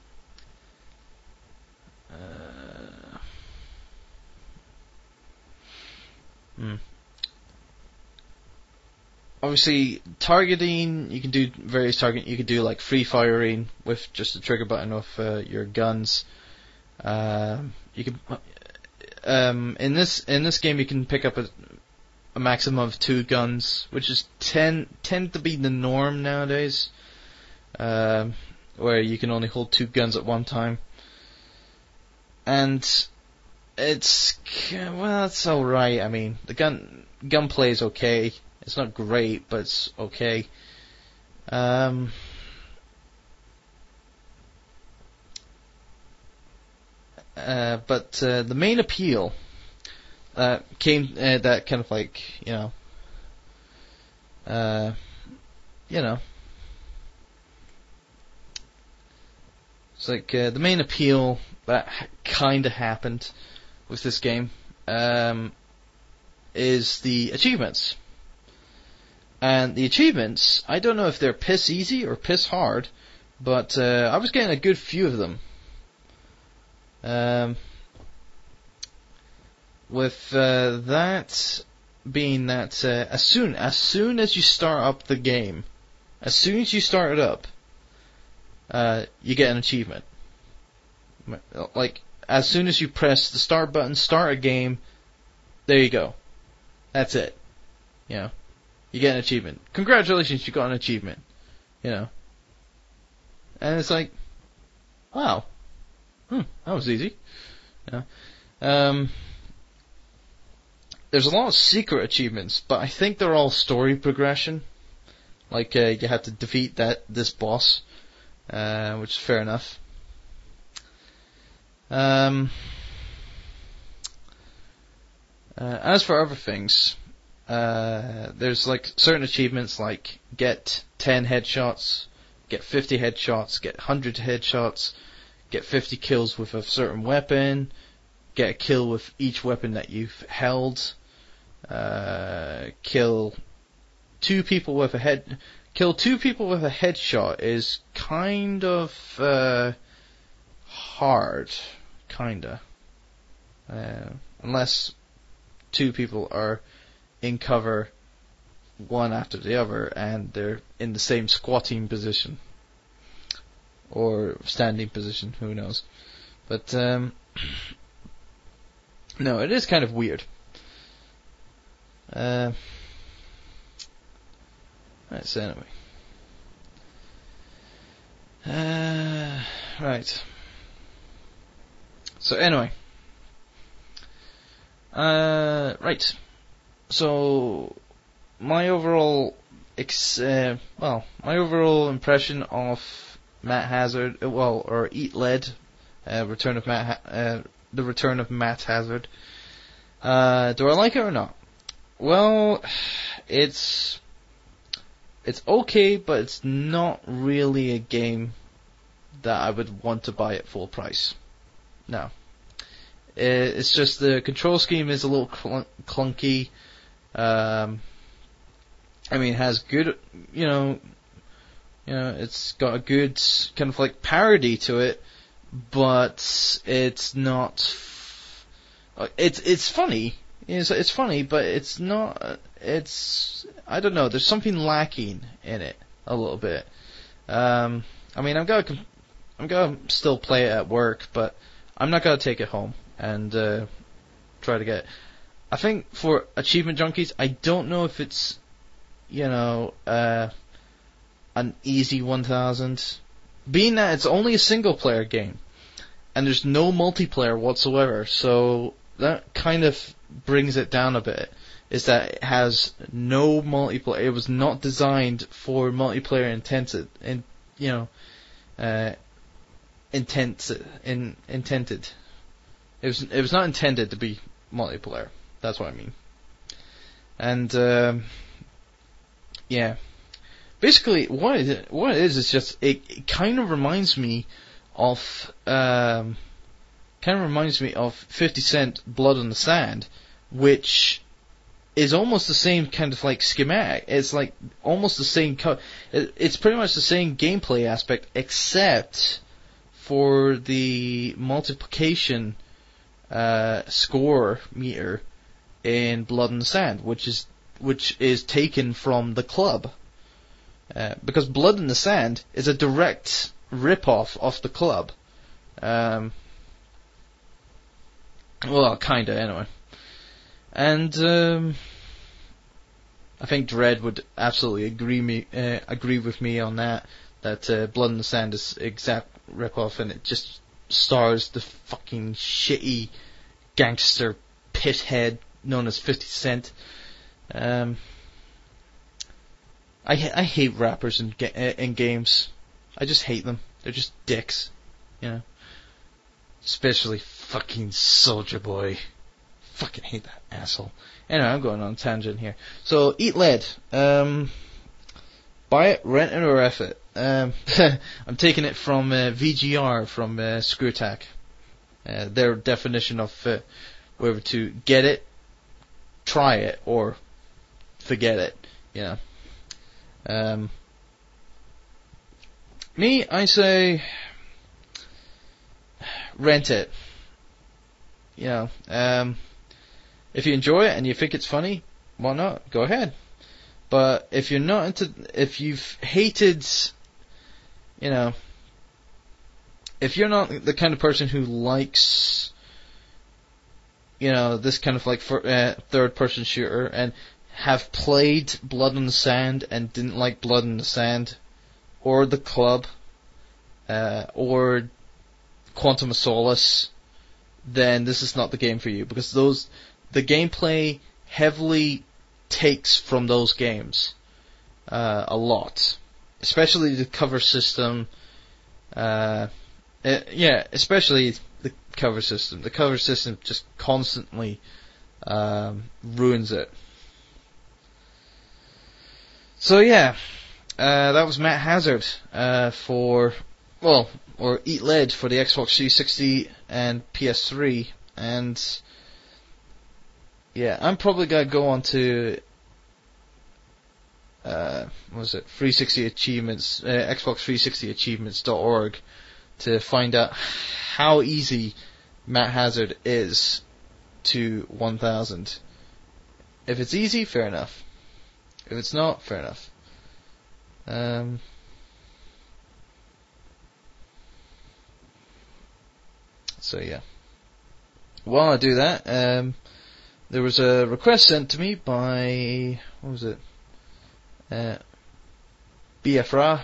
Speaker 3: Obviously, targeting, you can do various targeting. You can do like free firing with just the trigger button of your guns. You can in this game you can pick up a maximum of 2 guns, which is tend to be the norm nowadays. Where you can only hold 2 guns at one time, and it's alright. I mean, the gunplay is okay. It's not great, but it's okay. But the main appeal that kind of like, it's like the main appeal that kind of happened with this game is the achievements. And the achievements, I don't know if they're piss easy or piss hard, but I was getting a good few of them. With that being that as soon as you start up the game, as soon as you start it up, you get an achievement. Like, as soon as you press the start button, start a game, there you go. That's it. You get an achievement. Congratulations, you got an achievement. And it's like, wow. That was easy. There's a lot of secret achievements, but I think they're all story progression. Like, you have to defeat this boss, which is fair enough. As for other things, there's like certain achievements like get 10 headshots, get 50 headshots, get 100 headshots, get 50 kills with a certain weapon, get a kill with each weapon that you've held, kill 2 people with a headshot is kind of hard, kinda, unless 2 people are in cover one after the other and they're in the same squatting position or standing position, who knows. But no, it is kind of weird. Right, so anyway. Right. So anyway. Right. So my overall impression of Matt Hazard, or Eat Lead, the return of Matt Hazard. Do I like it or not? Well, it's It's okay, but it's not really a game that I would want to buy at full price. No. It's just the control scheme is a little clunky. I mean, it has good, it's got a good kind of like parody to it, but it's not. It's funny. It's funny, but it's not. I don't know. There's something lacking in it a little bit. I mean, I'm gonna still play it at work, but I'm not gonna take it home and try to get it. I think for Achievement Junkies, I don't know if it's an easy 1000. Being that it's only a single player game and there's no multiplayer whatsoever, so that kind of brings it down a bit. Is that it has no multiplayer. It was not designed for multiplayer intended. It was not intended to be multiplayer. That's what I mean. And yeah, basically what it is just it kind of reminds me of 50 Cent Blood on the Sand, which is almost the same kind of like schematic. It's like almost the same. It's pretty much the same gameplay aspect, except for the multiplication score meter in Blood on the Sand, which is taken from the club, because Blood in the Sand is a direct rip-off of the club. Well, kinda anyway. And I think Dread would absolutely agree with me on that Blood in the Sand is exact rip-off, and it just stars the fucking shitty gangster pithead known as 50 Cent. I hate rappers in games. I just hate them. They're just dicks, Especially fucking Soulja Boy. Fucking hate that asshole. Anyway, I'm going on a tangent here. So, Eat Lead. Buy it, rent it, or F it. I'm taking it from VGR from Screwtack. Their definition of whether to get it, try it, or forget it. Me, I say rent it. If you enjoy it and you think it's funny, why not? Go ahead. But if you've hated, if you're not the kind of person who likes, this kind of like third-person shooter and have played Blood on the Sand and didn't like Blood on the Sand, or The Club, or Quantum of Solace, then this is not the game for you, because the gameplay heavily takes from those games a lot, especially the cover system. Especially the cover system. The cover system just constantly ruins it. So yeah, that was Matt Hazard or Eat Lead for the Xbox 360 and PS3, and yeah, I'm probably gonna go on to 360 achievements, Xbox 360 achievements.org to find out how easy Matt Hazard is to 1000. If it's easy, fair enough. If it's not, fair enough. So yeah. While I do that, there was a request sent to me by, Biafra,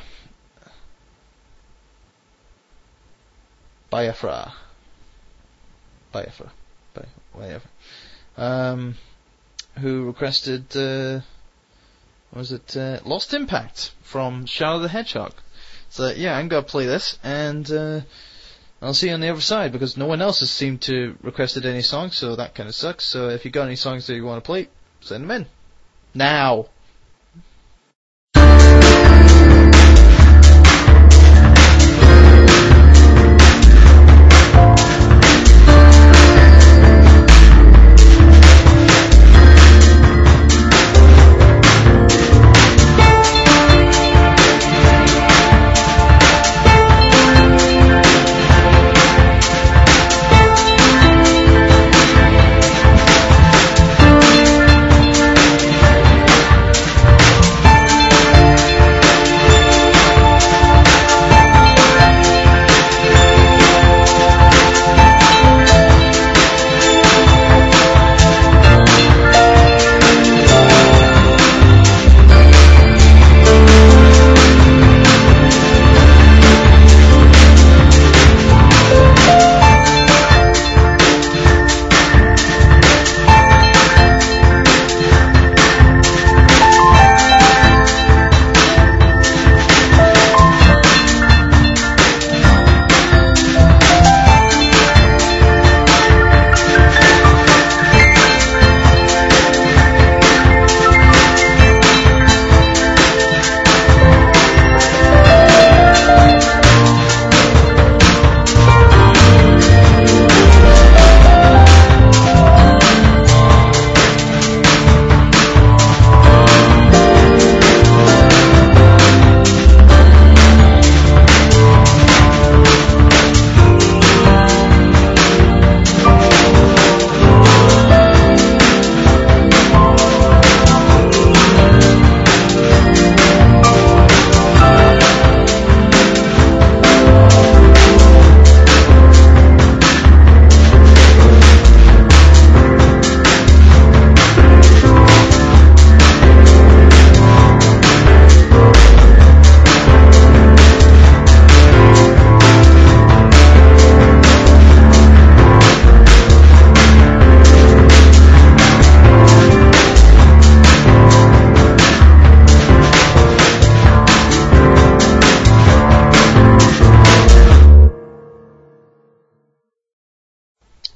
Speaker 3: whatever, who requested, Lost Impact from Shadow the Hedgehog. So yeah, I'm gonna play this, and I'll see you on the other side, because no one else has seemed to requested any songs, so that kind of sucks. So if you got any songs that you want to play, send them in now.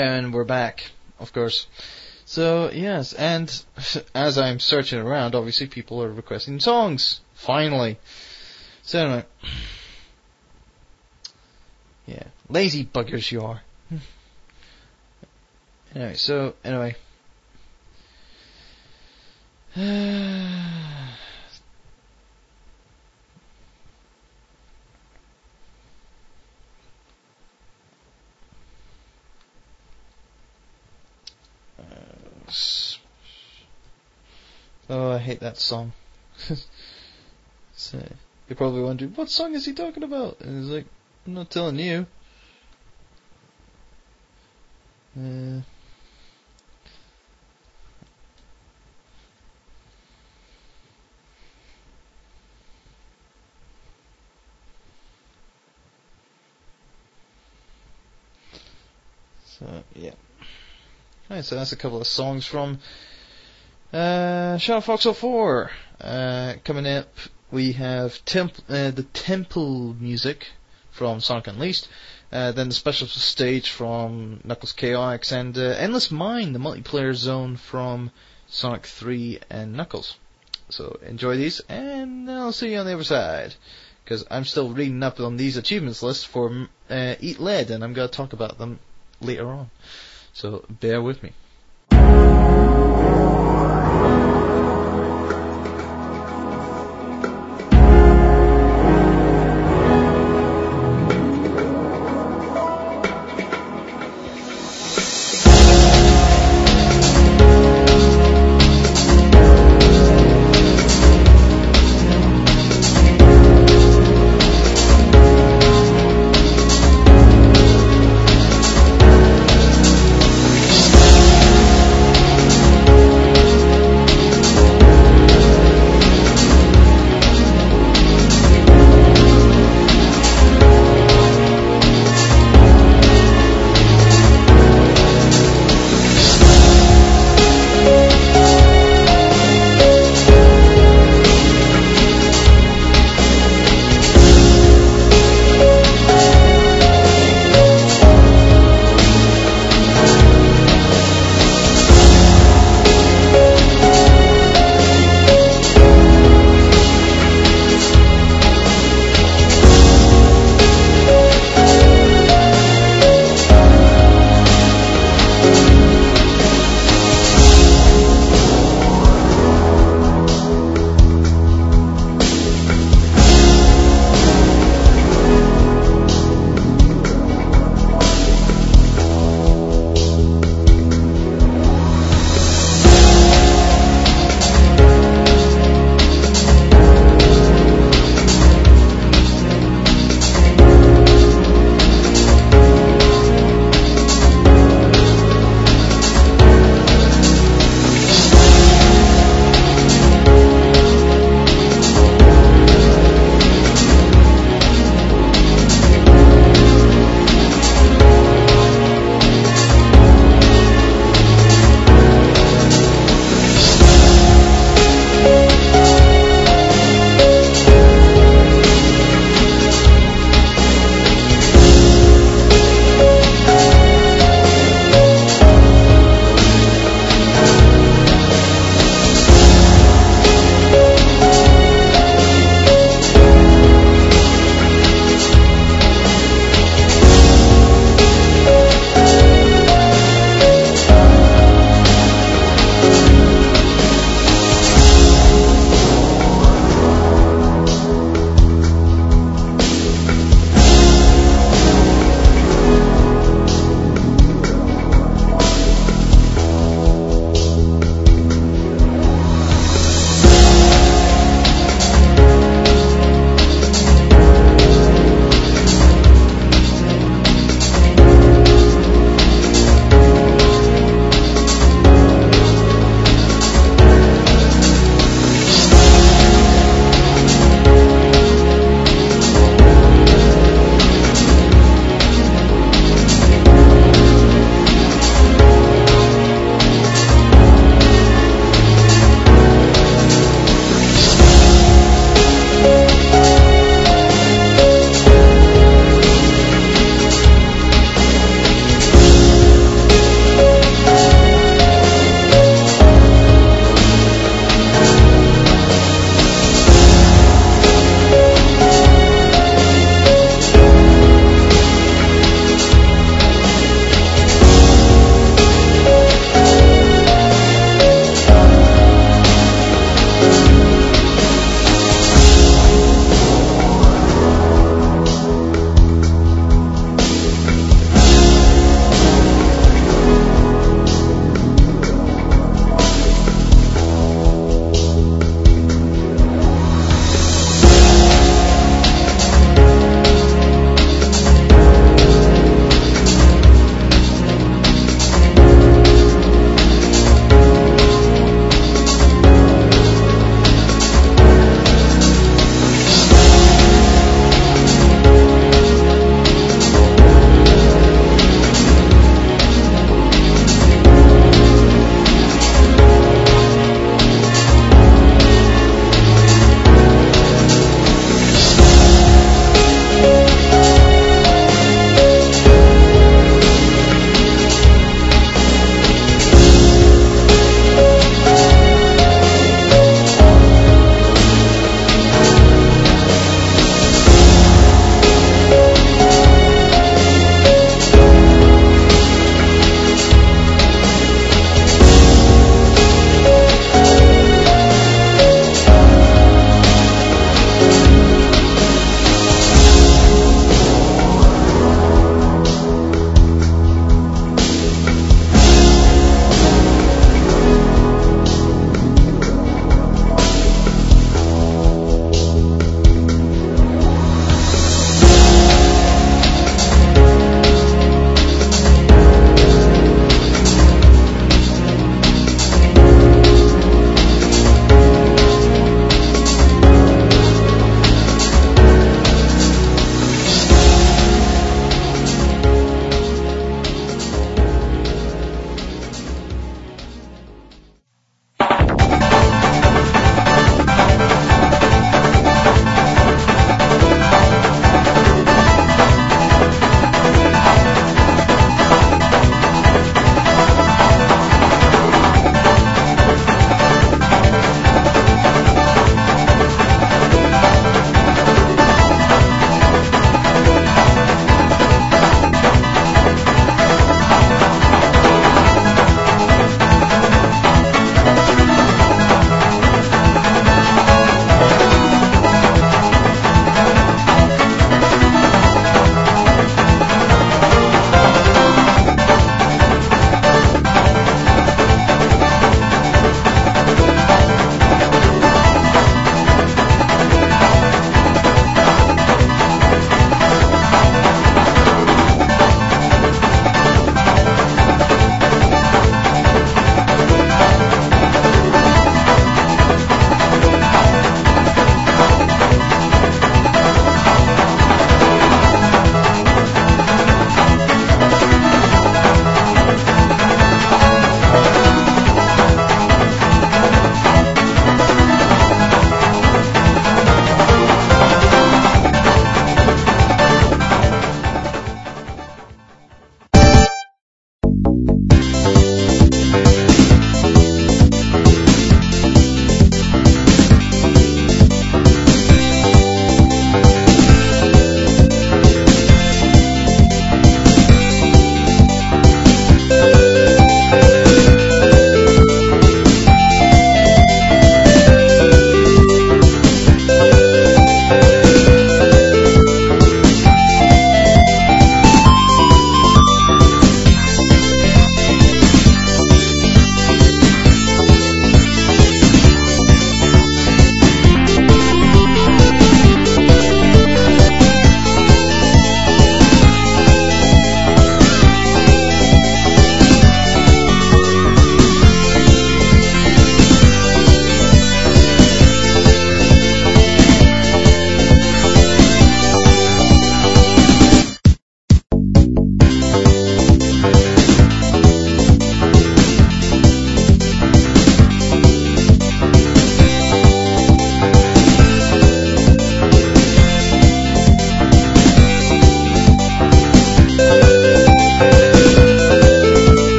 Speaker 3: And we're back, of course. So, yes, and as I'm searching around, obviously people are requesting songs. Finally. So anyway. Yeah. Lazy buggers you are. Anyway, so, anyway. Oh, I hate that song. So, you're probably wondering, what song is he talking about? And he's like, I'm not telling you. So, yeah. Alright, so that's a couple of songs from Shadow Fox 04. Coming up, we have the Temple music from Sonic Unleashed, then the special stage from Knuckles KX, and Endless Mine, the multiplayer zone from Sonic 3 and Knuckles. So enjoy these, and I'll see you on the other side, because I'm still reading up on these achievements lists for Eat Lead, and I'm going to talk about them later on. So bear with me.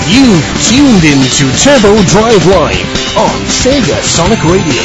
Speaker 1: You've tuned into Turbo Drive Live on Sega Sonic Radio.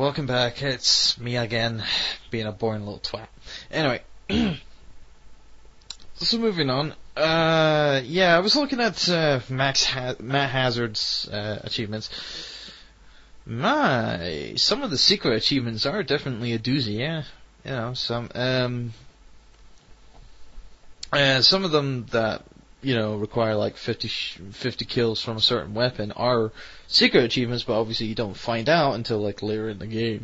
Speaker 3: welcome back. It's me again, being a boring little twat. Anyway, so moving on. I was looking at Matt Hazard's achievements. Some of the secret achievements are definitely a doozy. Yeah, you know, some of them that require like 50 kills from a certain weapon are secret achievements, but obviously you don't find out until like later in the game.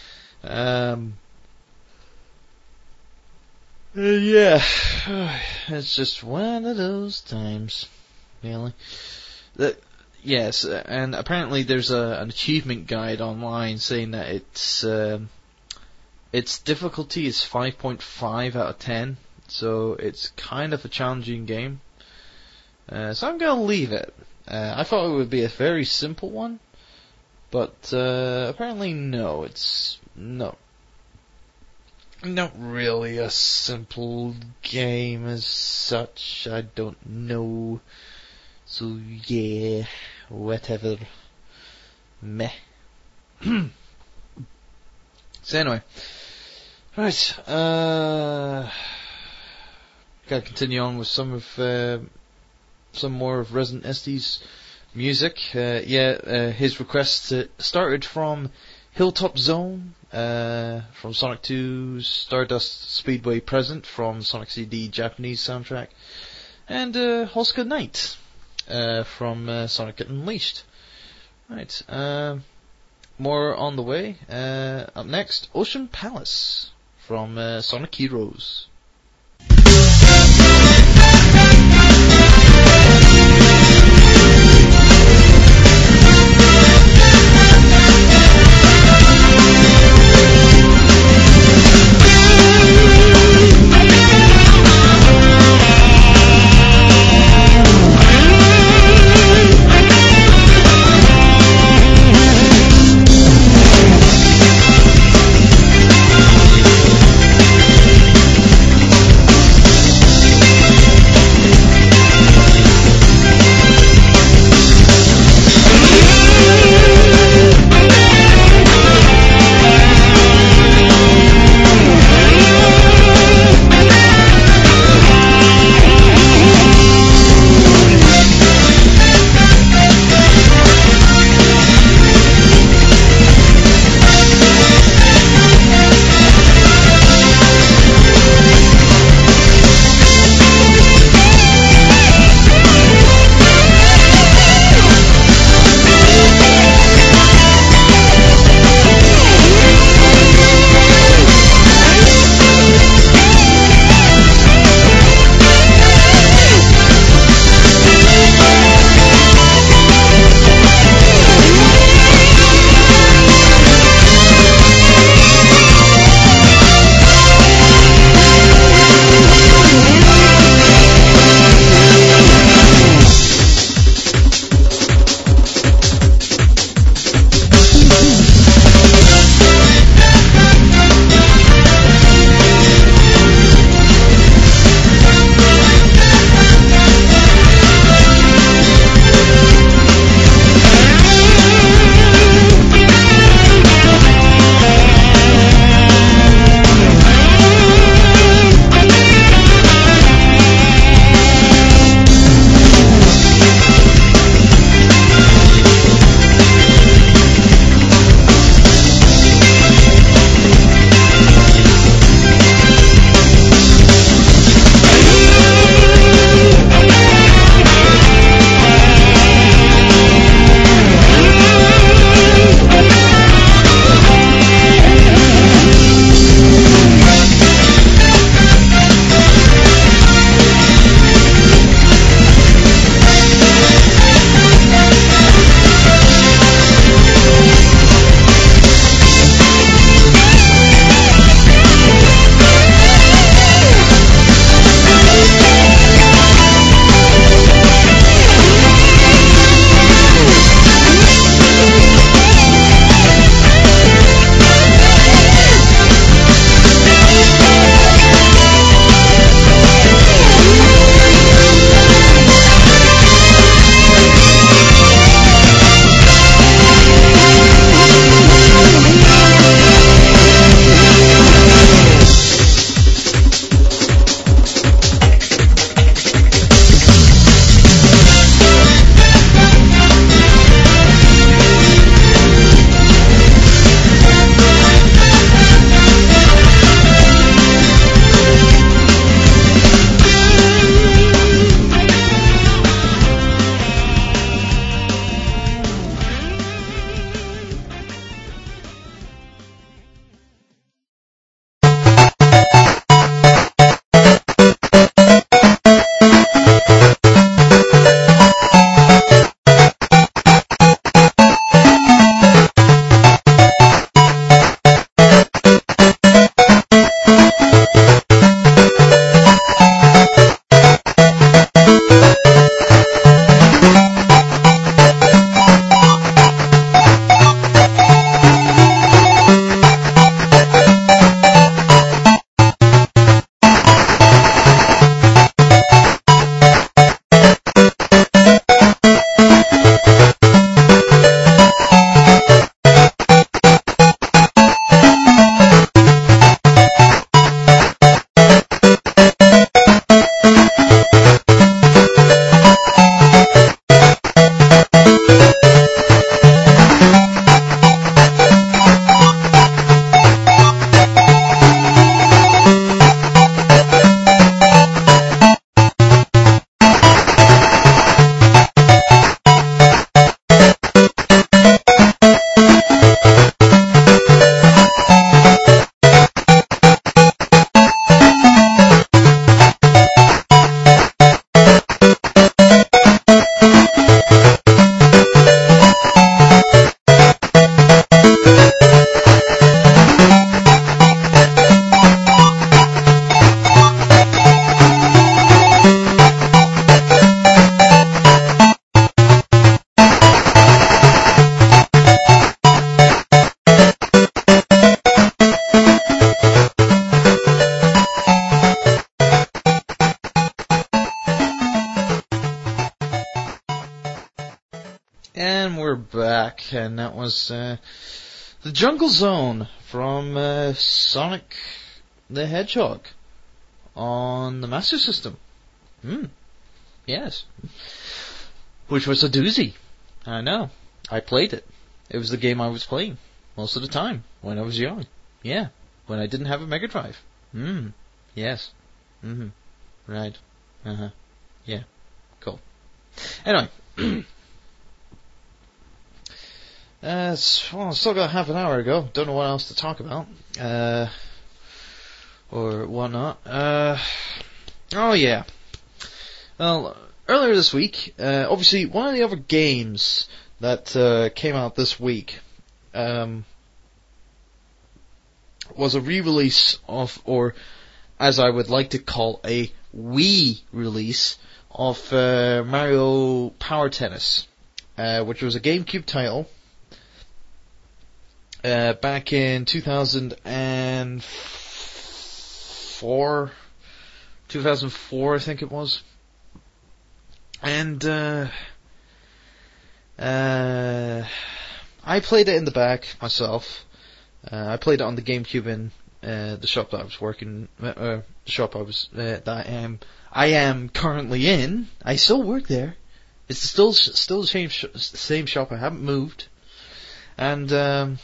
Speaker 3: It's just one of those times, really. Yes, and apparently there's an achievement guide online saying that its difficulty is 5.5 out of 10, so it's kind of a challenging game. So I'm gonna leave it. I thought it would be a very simple one, but apparently no, it's not really a simple game as such. I don't know. So yeah, whatever. Meh. So anyway, right. Gotta continue on with some more of Resident SD's music. His request started from Hilltop Zone, from Sonic 2 Stardust Speedway Present from Sonic CD Japanese soundtrack, and Hoska Knight from Sonic Unleashed. Right, more on the way. Up next, Ocean Palace from Sonic Heroes. And we're back, and that was the Jungle Zone from Sonic the Hedgehog on the Master System. Yes. Which was a doozy. I know. I played it. It was the game I was playing most of the time when I was young. Yeah. When I didn't have a Mega Drive. Yes. Right. Yeah. Cool. Anyway. Still got half an hour to go. Don't know what else to talk about. Or whatnot. Oh yeah. Well, earlier this week, obviously one of the other games that came out this week was a re-release of, or as I would like to call, a Wii release of Mario Power Tennis, which was a GameCube title back in 2004, I think it was. And I played it in the back myself. I played it on the GameCube in the shop that I was working, the shop that I am currently in. I still work there. It's still the same shop. I haven't moved. And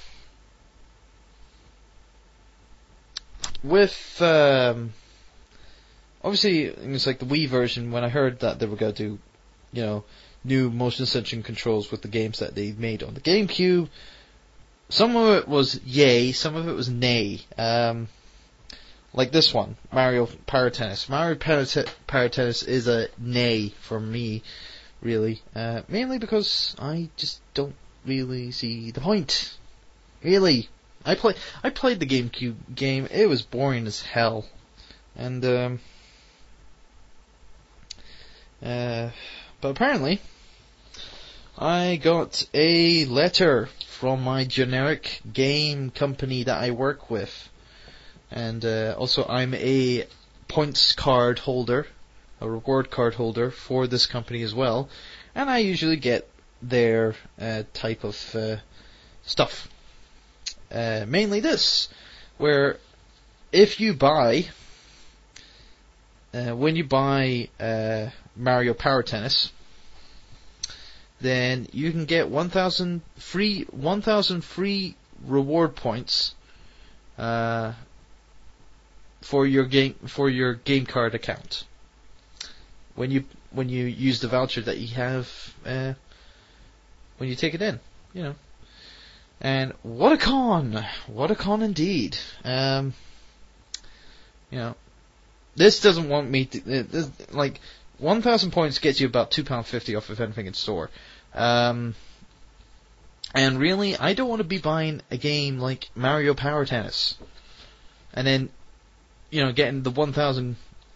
Speaker 3: with obviously it's like the Wii version. When I heard that they were going to do, new motion sensing controls with the games that they made on the GameCube, some of it was yay, some of it was nay. Like this one, Mario Power Tennis. Mario Power Tennis is a nay for me, really. Mainly because I just don't really see the point. Really. I played the GameCube game, it was boring as hell. And, but apparently, I got a letter from my generic game company that I work with. And also I'm a points card holder, a reward card holder for this company as well. And I usually get their type of stuff. Mainly this, where if you buy, when you buy Mario Power Tennis, then you can get 1,000 free reward points for your game card account. When you use the voucher that you have when you take it in, And what a con indeed. This doesn't want me to, 1,000 points gets you about £2.50 off of anything in store. And really, I don't want to be buying a game like Mario Power Tennis. And then, getting the 1,000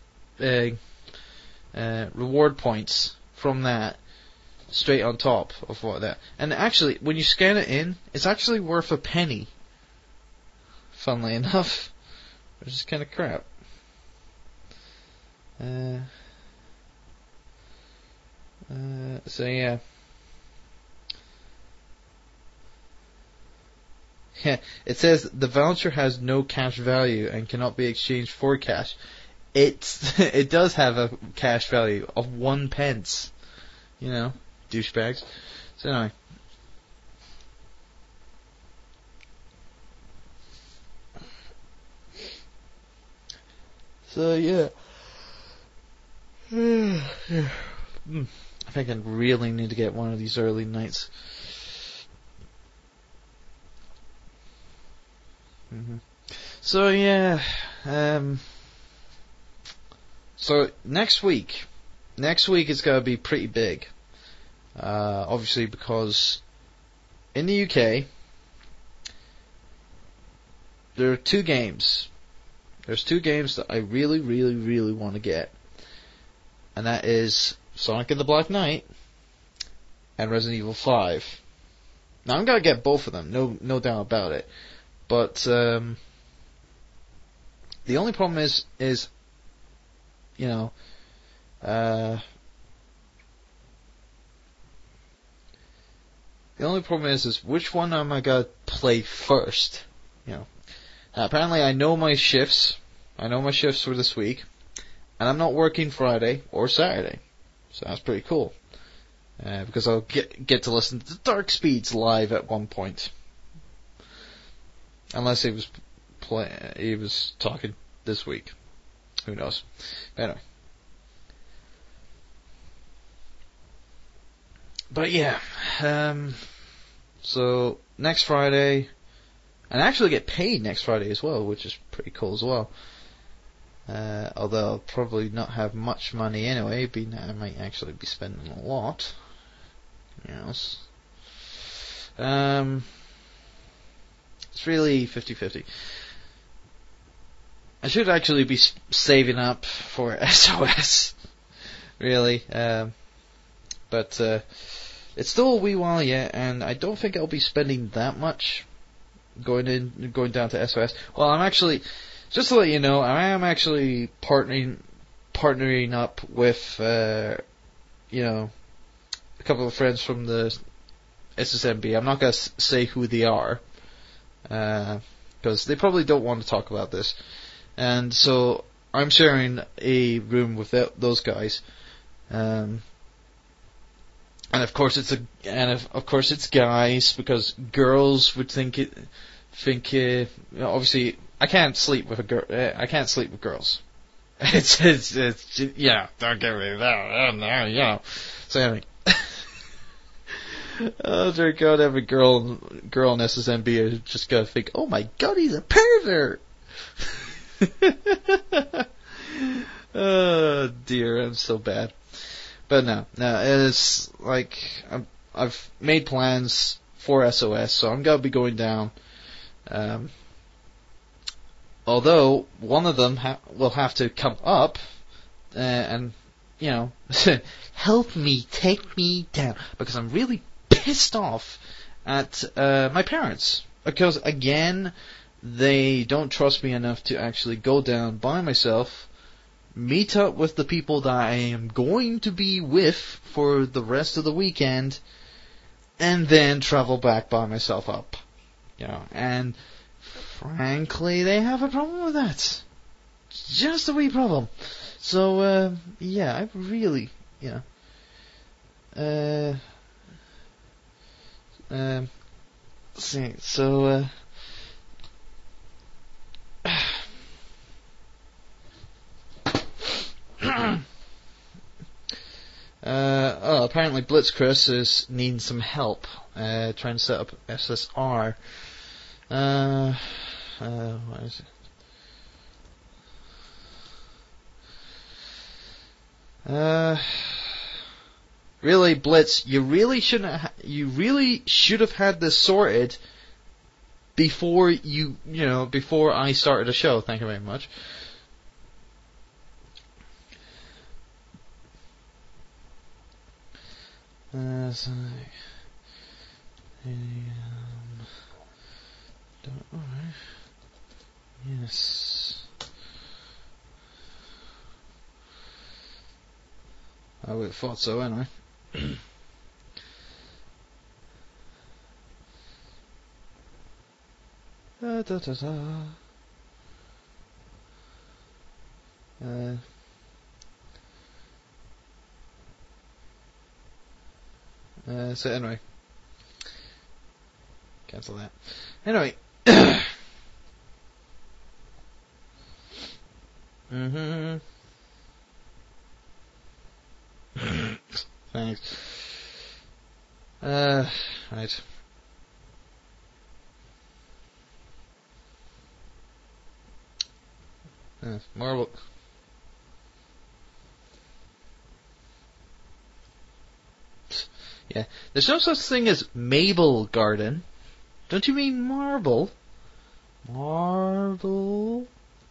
Speaker 3: reward points from that straight on top of what that. And actually, when you scan it in, it's actually worth a penny. Funnily enough. Which is kind of crap. So yeah. Yeah, it says the voucher has no cash value and cannot be exchanged for cash. It does have a cash value of 1 pence. Douchebags. So anyway. So yeah. I think I really need to get one of these early nights. So yeah. So next week is going to be pretty big. Obviously because in the UK there are two games. There's two games that I really, really, really want to get. And that is Sonic and the Black Knight and Resident Evil 5. Now I'm going to get both of them, no doubt about it. But the only problem is The only problem is which one am I gonna play first? You know. Apparently I know my shifts. I know my shifts for this week. And I'm not working Friday or Saturday. So that's pretty cool. Because I'll get to listen to Dark Speeds live at one point. Unless he was talking this week. Who knows? Anyway. But yeah, so next Friday, and I actually get paid next Friday as well, which is pretty cool as well. Although I'll probably not have much money anyway, being that I might actually be spending a lot. Yes. It's really 50-50. I should actually be saving up for SOS, really. But it's still a wee while yet, and I don't think I'll be spending that much going down to SOS. Well, I'm actually, just to let you know, I am actually partnering up with, you know, a couple of friends from the SSMB. I'm not gonna say who they are, because they probably don't want to talk about this. And so I'm sharing a room with those guys. And of course it's guys, because girls would think you know, obviously I can't sleep with a girl. I can't sleep with girls. It's yeah. Don't get me that. You know. So anyway. Oh dear God! Every girl in SSMB is just gonna think, "Oh my God, he's a pervert." Oh dear, I'm so bad. But no, it's like I've made plans for SOS, so I'm gonna be going down. Although one of them will have to come up and, you know, help me, take me down, because I'm really pissed off at my parents, because again they don't trust me enough to actually go down by myself, meet up with the people that I am going to be with for the rest of the weekend, and then travel back by myself up. You know, and frankly, they have a problem with that. Just a wee problem. So, yeah, I really, you know, see, so, apparently Blitzchris is needing some help, trying to set up SSR. What is it? Really, Blitz, you really should have had this sorted before before I started the show. Thank you very much. Yes. I would have thought so anyway. So anyway, cancel that. Anyway, Thanks. Right. Marble. Yeah, there's no such thing as Mabel Garden. Don't you mean marble? Marble.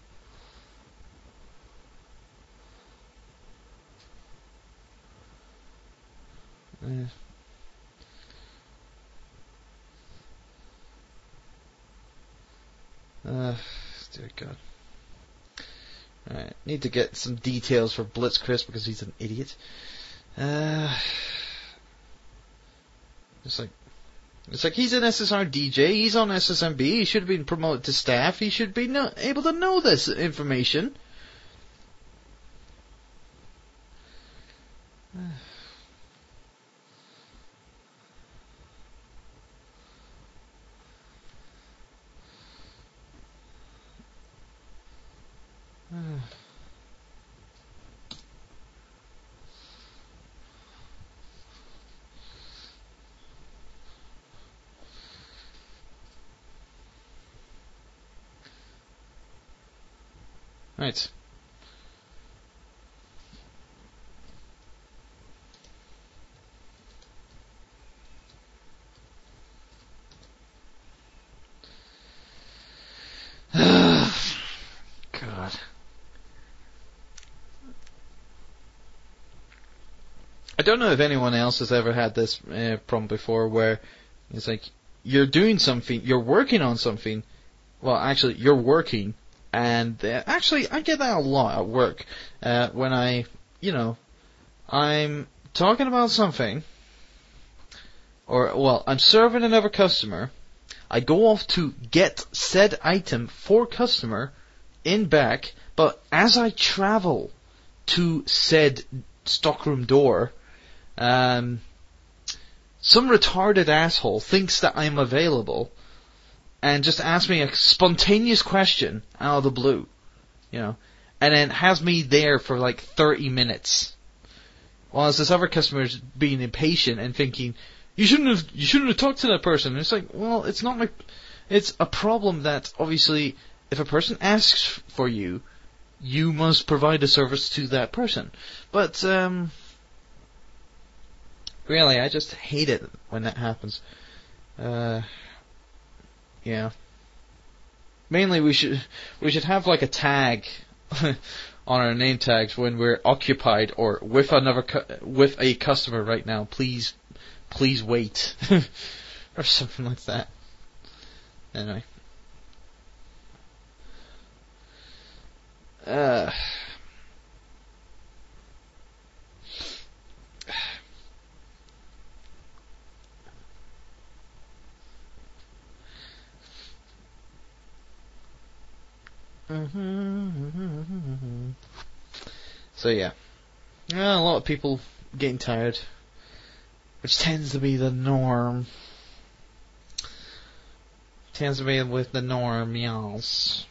Speaker 3: Dear God. Alright, need to get some details for Blitzchris because he's an idiot. Just like, It's like he's an SSR DJ, he's on SSMB, he should have been promoted to staff, he should be able to know this information. Right. God. I don't know if anyone else has ever had this problem before, where it's like you're doing something, you're working on something. Well, actually, you're working. And actually, I get that a lot at work. When I'm talking about something, I'm serving another customer. I go off to get said item for customer in back, but as I travel to said stockroom door, some retarded asshole thinks that I'm available and just asks me a spontaneous question out of the blue, and then has me there for like 30 minutes. Whilst this other customer is being impatient and thinking, you shouldn't have talked to that person. And it's like, well, it's a problem that obviously if a person asks for you, you must provide a service to that person. But really, I just hate it when that happens. Yeah. Mainly, we should have like a tag on our name tags when we're occupied or with with a customer right now. Please wait, or something like that. Anyway. So yeah, a lot of people getting tired, which tends to be the norm. Tends to be with the norm, y'alls.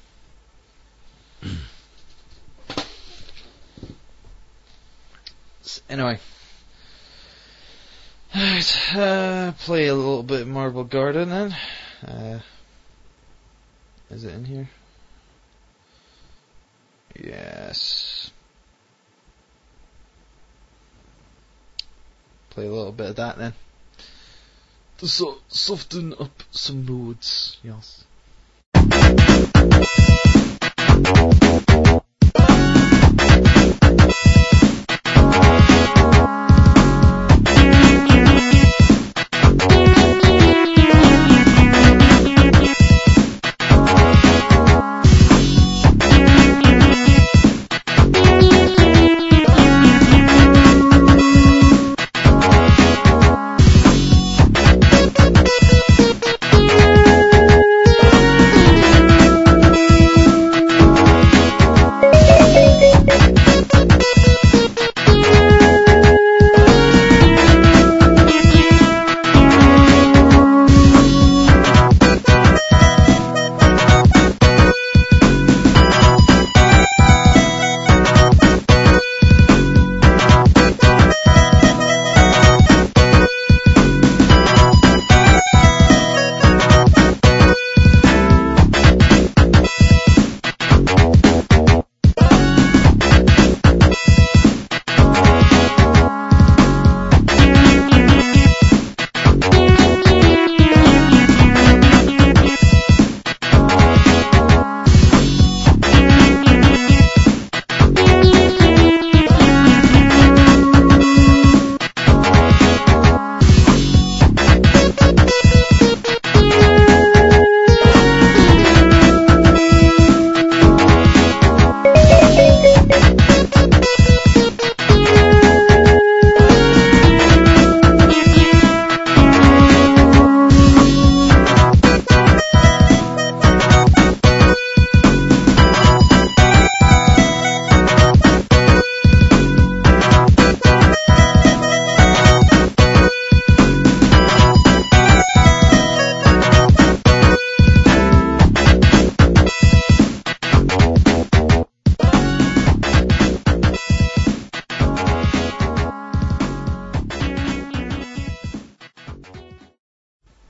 Speaker 3: Anyway, alright, play a little bit of Marble Garden then. Is it in here? Yes. Play a little bit of that then. To soften up some moods, yes.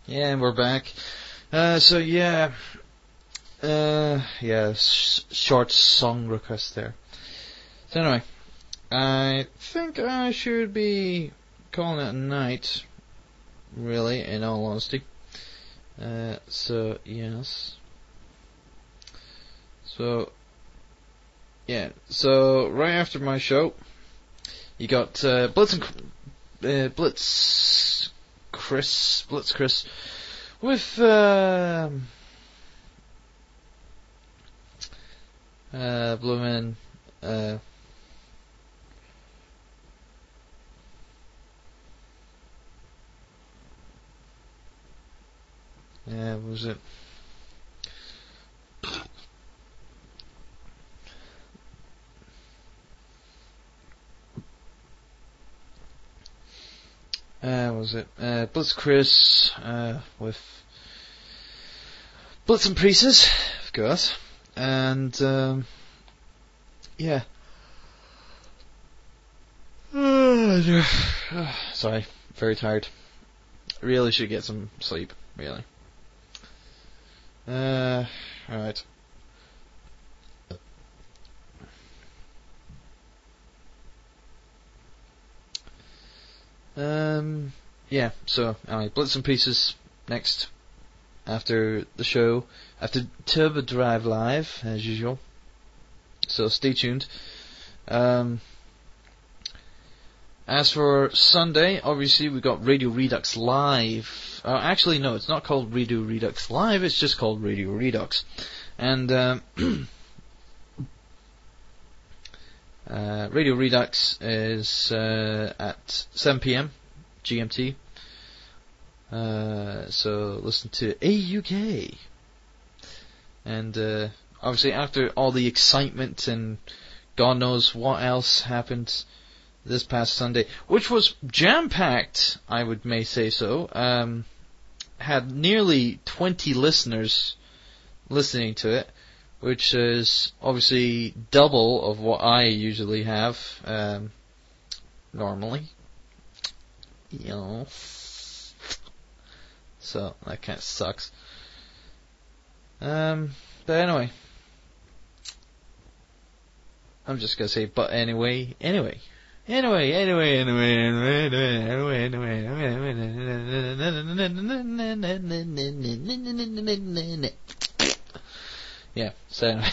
Speaker 3: Yeah, and we're back. So yeah, short song request there. So anyway, I think I should be calling it a night, really, in all honesty. So yes. So yeah, so right after my show, you got Blitz Chris with bloomin' what was it? Blitz Chris with Blitz and Priestess, of course, and yeah. Sorry, very tired. Really should get some sleep, really. Alright. Yeah, so, anyway, Blitz and Pieces next, after the show, after Turbo Drive Live, as usual. So, stay tuned. As for Sunday, obviously we got Radio Redux Live. Actually, no, it's not called Radio Redux Live, it's just called Radio Redux. And, Radio Redux is at 7 PM GMT. So listen to AUK. And obviously after all the excitement and God knows what else happened this past Sunday, which was jam-packed, I may say so, had nearly 20 listeners listening to it, which is obviously double of what I usually have normally. You know. So that kind of sucks. But anyway, I'm just gonna say, but anyway. Yeah, so anyway.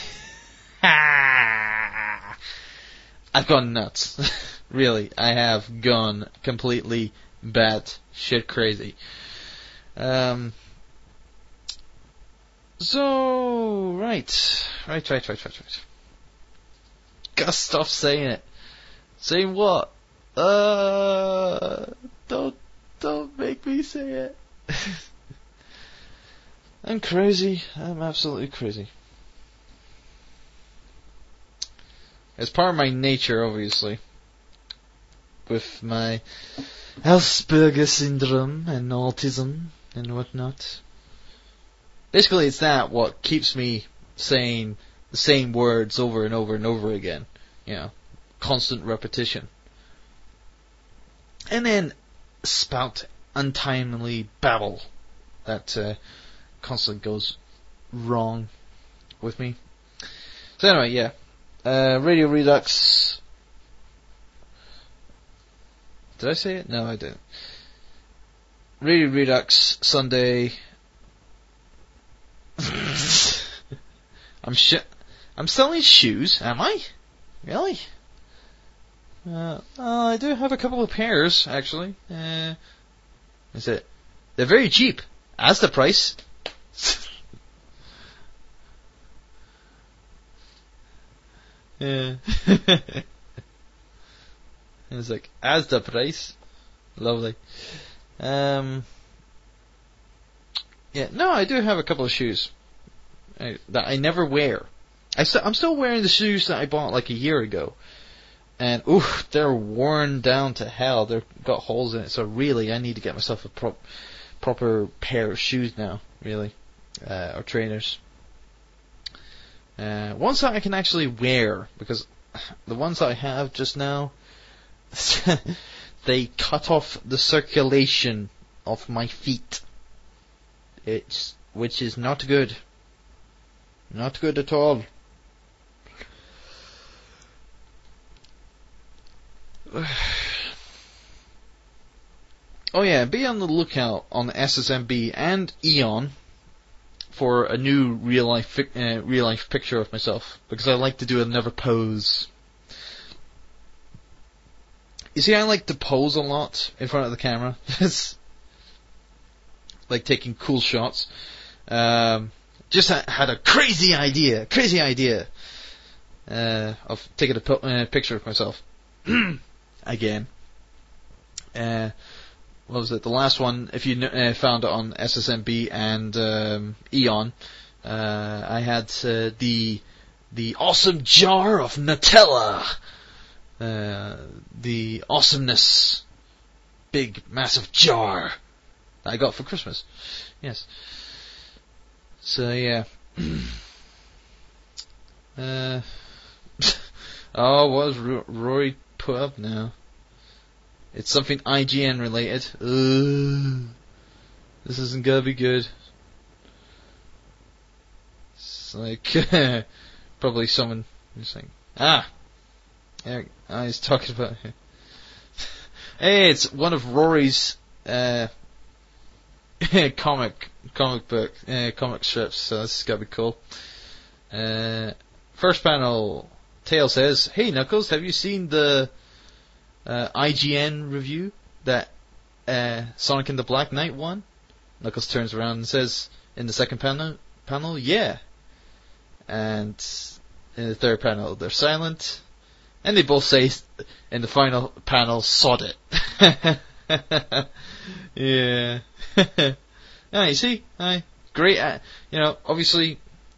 Speaker 3: I've gone nuts. Really, I have gone completely bat shit crazy. So, right. Gotta stop saying it. Saying what? Don't make me say it. I'm crazy. I'm absolutely crazy. It's part of my nature, obviously. With my Asperger syndrome and autism and whatnot. Basically, it's that what keeps me saying the same words over and over and over again. You know, constant repetition. And then spout untimely babble that constantly goes wrong with me. So anyway, yeah. Radio Redux. Did I say it? No, I didn't. Radio Redux Sunday. I'm selling shoes, am I? Really? I do have a couple of pairs, actually. Is it? They're very cheap. As the price. Yeah. It's like, as the price. Lovely. Yeah, no, I do have a couple of shoes that I never wear. I'm still wearing the shoes that I bought like a year ago. And, oof, they're worn down to hell. They've got holes in it, so really, I need to get myself a proper pair of shoes now, really. Or trainers. Ones that I can actually wear, because the ones that I have just now, they cut off the circulation of my feet. which is not good. Not good at all. Oh yeah, be on the lookout on SSMB and Eon for a new real life picture of myself, because I like to do another pose. You see, I like to pose a lot in front of the camera. It's like taking cool shots. Just had a crazy idea of taking a picture of myself again. What was it? The last one, if you found it on SSMB and Eon, I had the awesome jar of Nutella. The awesomeness, big, massive jar that I got for Christmas. Yes. So, yeah. Oh, what has Rory put up now? It's something IGN related. This isn't gonna be good. It's like, probably someone who's like, yeah, he's talking about it. Hey, it's one of Rory's comic strips, so this is gotta be cool. First panel, Tail says, "Hey Knuckles, have you seen the IGN review that Sonic and the Black Knight won?" Knuckles turns around and says in the second panel, "Yeah." And in the third panel, they're silent. And they both say in the final panel, "Sod it." Yeah. You see? Great. Obviously,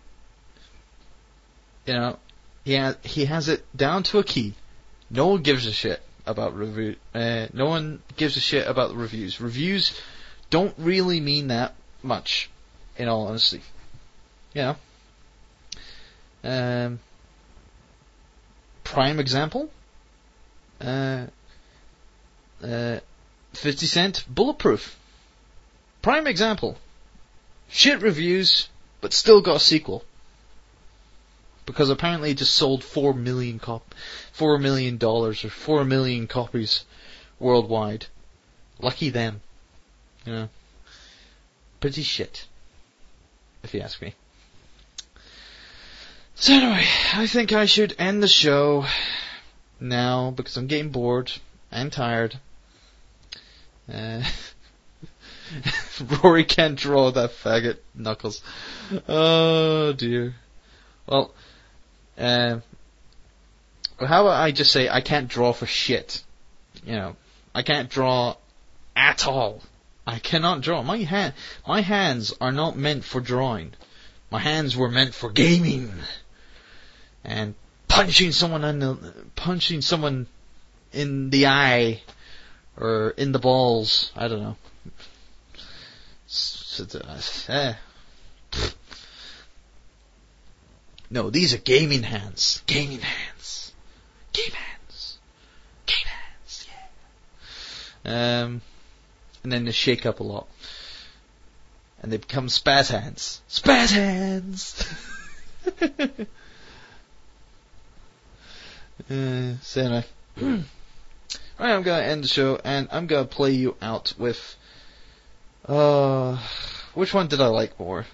Speaker 3: he has it down to a key. No one gives a shit about review. No one gives a shit about the reviews. Reviews don't really mean that much, in all honesty. Prime example, 50 Cent Bulletproof. Prime example. Shit reviews, but still got a sequel. Because apparently it just sold $4 million or $4 million copies worldwide. Lucky them. Pretty shit, if you ask me. So anyway, I think I should end the show now because I'm getting bored and tired. Rory can't draw that faggot, Knuckles. Oh dear. Well, how about I just say I can't draw for shit? I can't draw at all. I cannot draw. My hands are not meant for drawing. My hands were meant for gaming and punching someone in the eye or in the balls. I don't know. No, these are gaming hands. Gaming hands. Game hands. Game hands. Yeah. And then they shake up a lot. And they become spaz hands. Spaz hands! So anyway. Right, I'm going to end the show, and I'm going to play you out with... which one did I like more?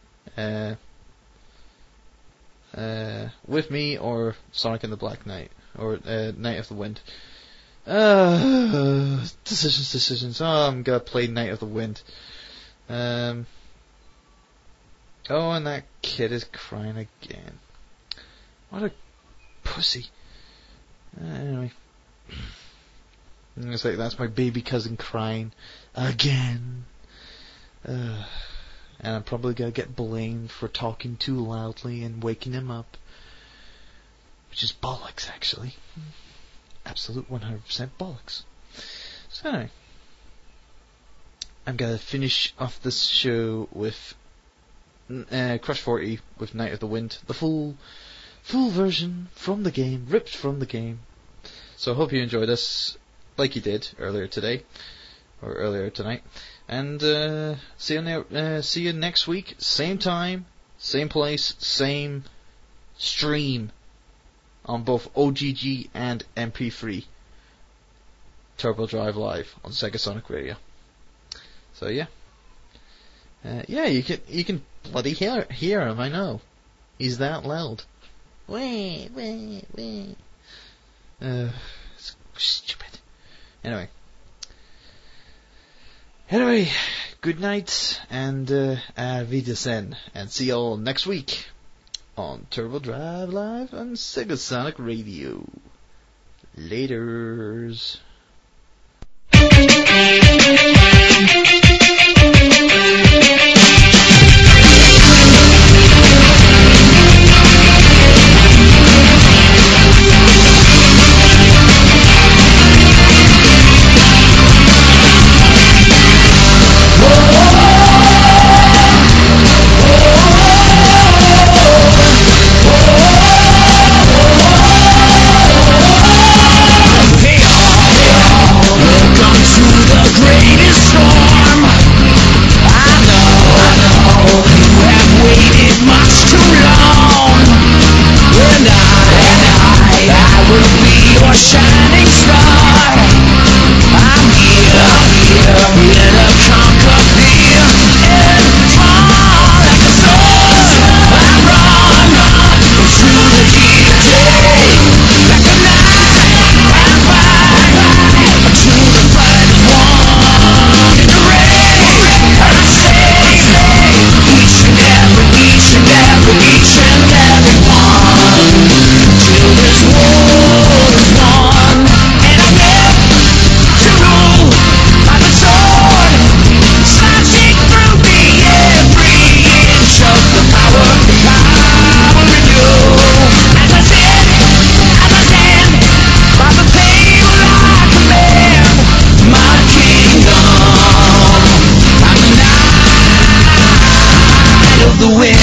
Speaker 3: With Me or Sonic and the Black Knight? Or Night of the Wind? Decisions. Oh, I'm going to play Night of the Wind. Oh, and that kid is crying again. What a pussy. Anyway. It's like, that's my baby cousin crying again. And I'm probably going to get blamed for talking too loudly and waking him up. Which is bollocks, actually. Absolute 100% bollocks. So anyway. I'm going to finish off this show with Crush 40 with Night of the Wind. The full version from the game, ripped from the game. So I hope you enjoyed this, like you did earlier today, or earlier tonight. And see you next week, same time, same place, same stream on both OGG and MP3. Turbo Drive Live on Sega Sonic Radio. So yeah, you can bloody hear him. I know, he's that loud. Wait. It's stupid. Anyway, good night and Wiedersehen, and see you all next week on Turbo Drive Live on Sega Sonic Radio. Laters.
Speaker 5: Shining star, I'm here to conquer fear and fall like a sword. I run through the heat of day, like a knife. I fight to the fight is won in the rain. I say each and every one till this war is won. And I live to rule by the sword, slashing through me every inch of the power in you. As I stand by the table I command my kingdom. I'm the knight of the wind.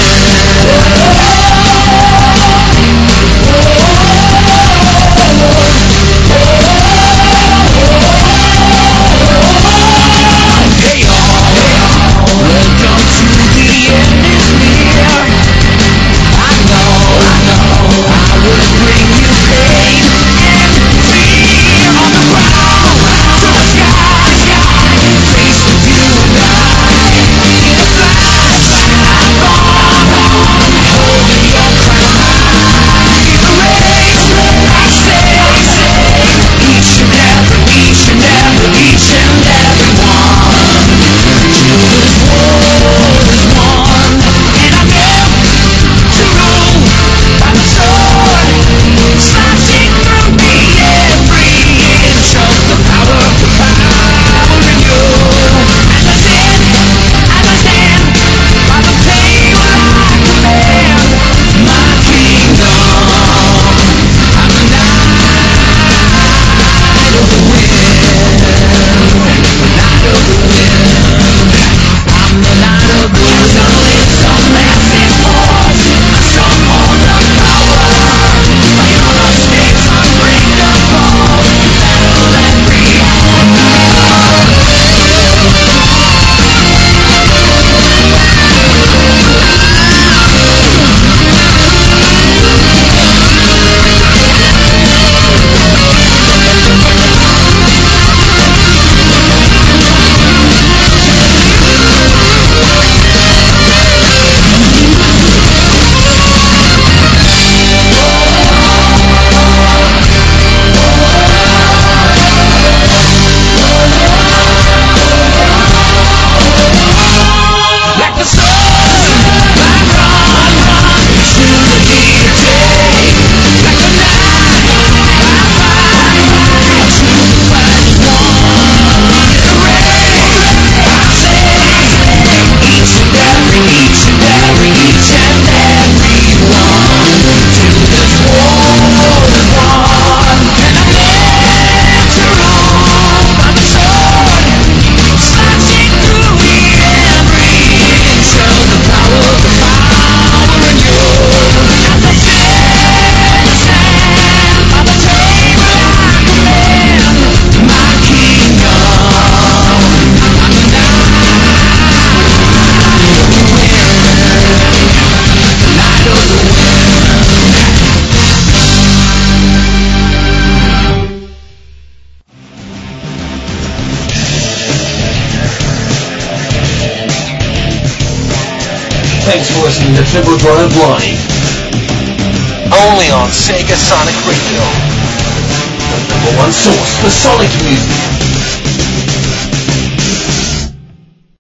Speaker 1: listening to Triple Drive Live. Only on Sega Sonic Radio. The number one source for Sonic music.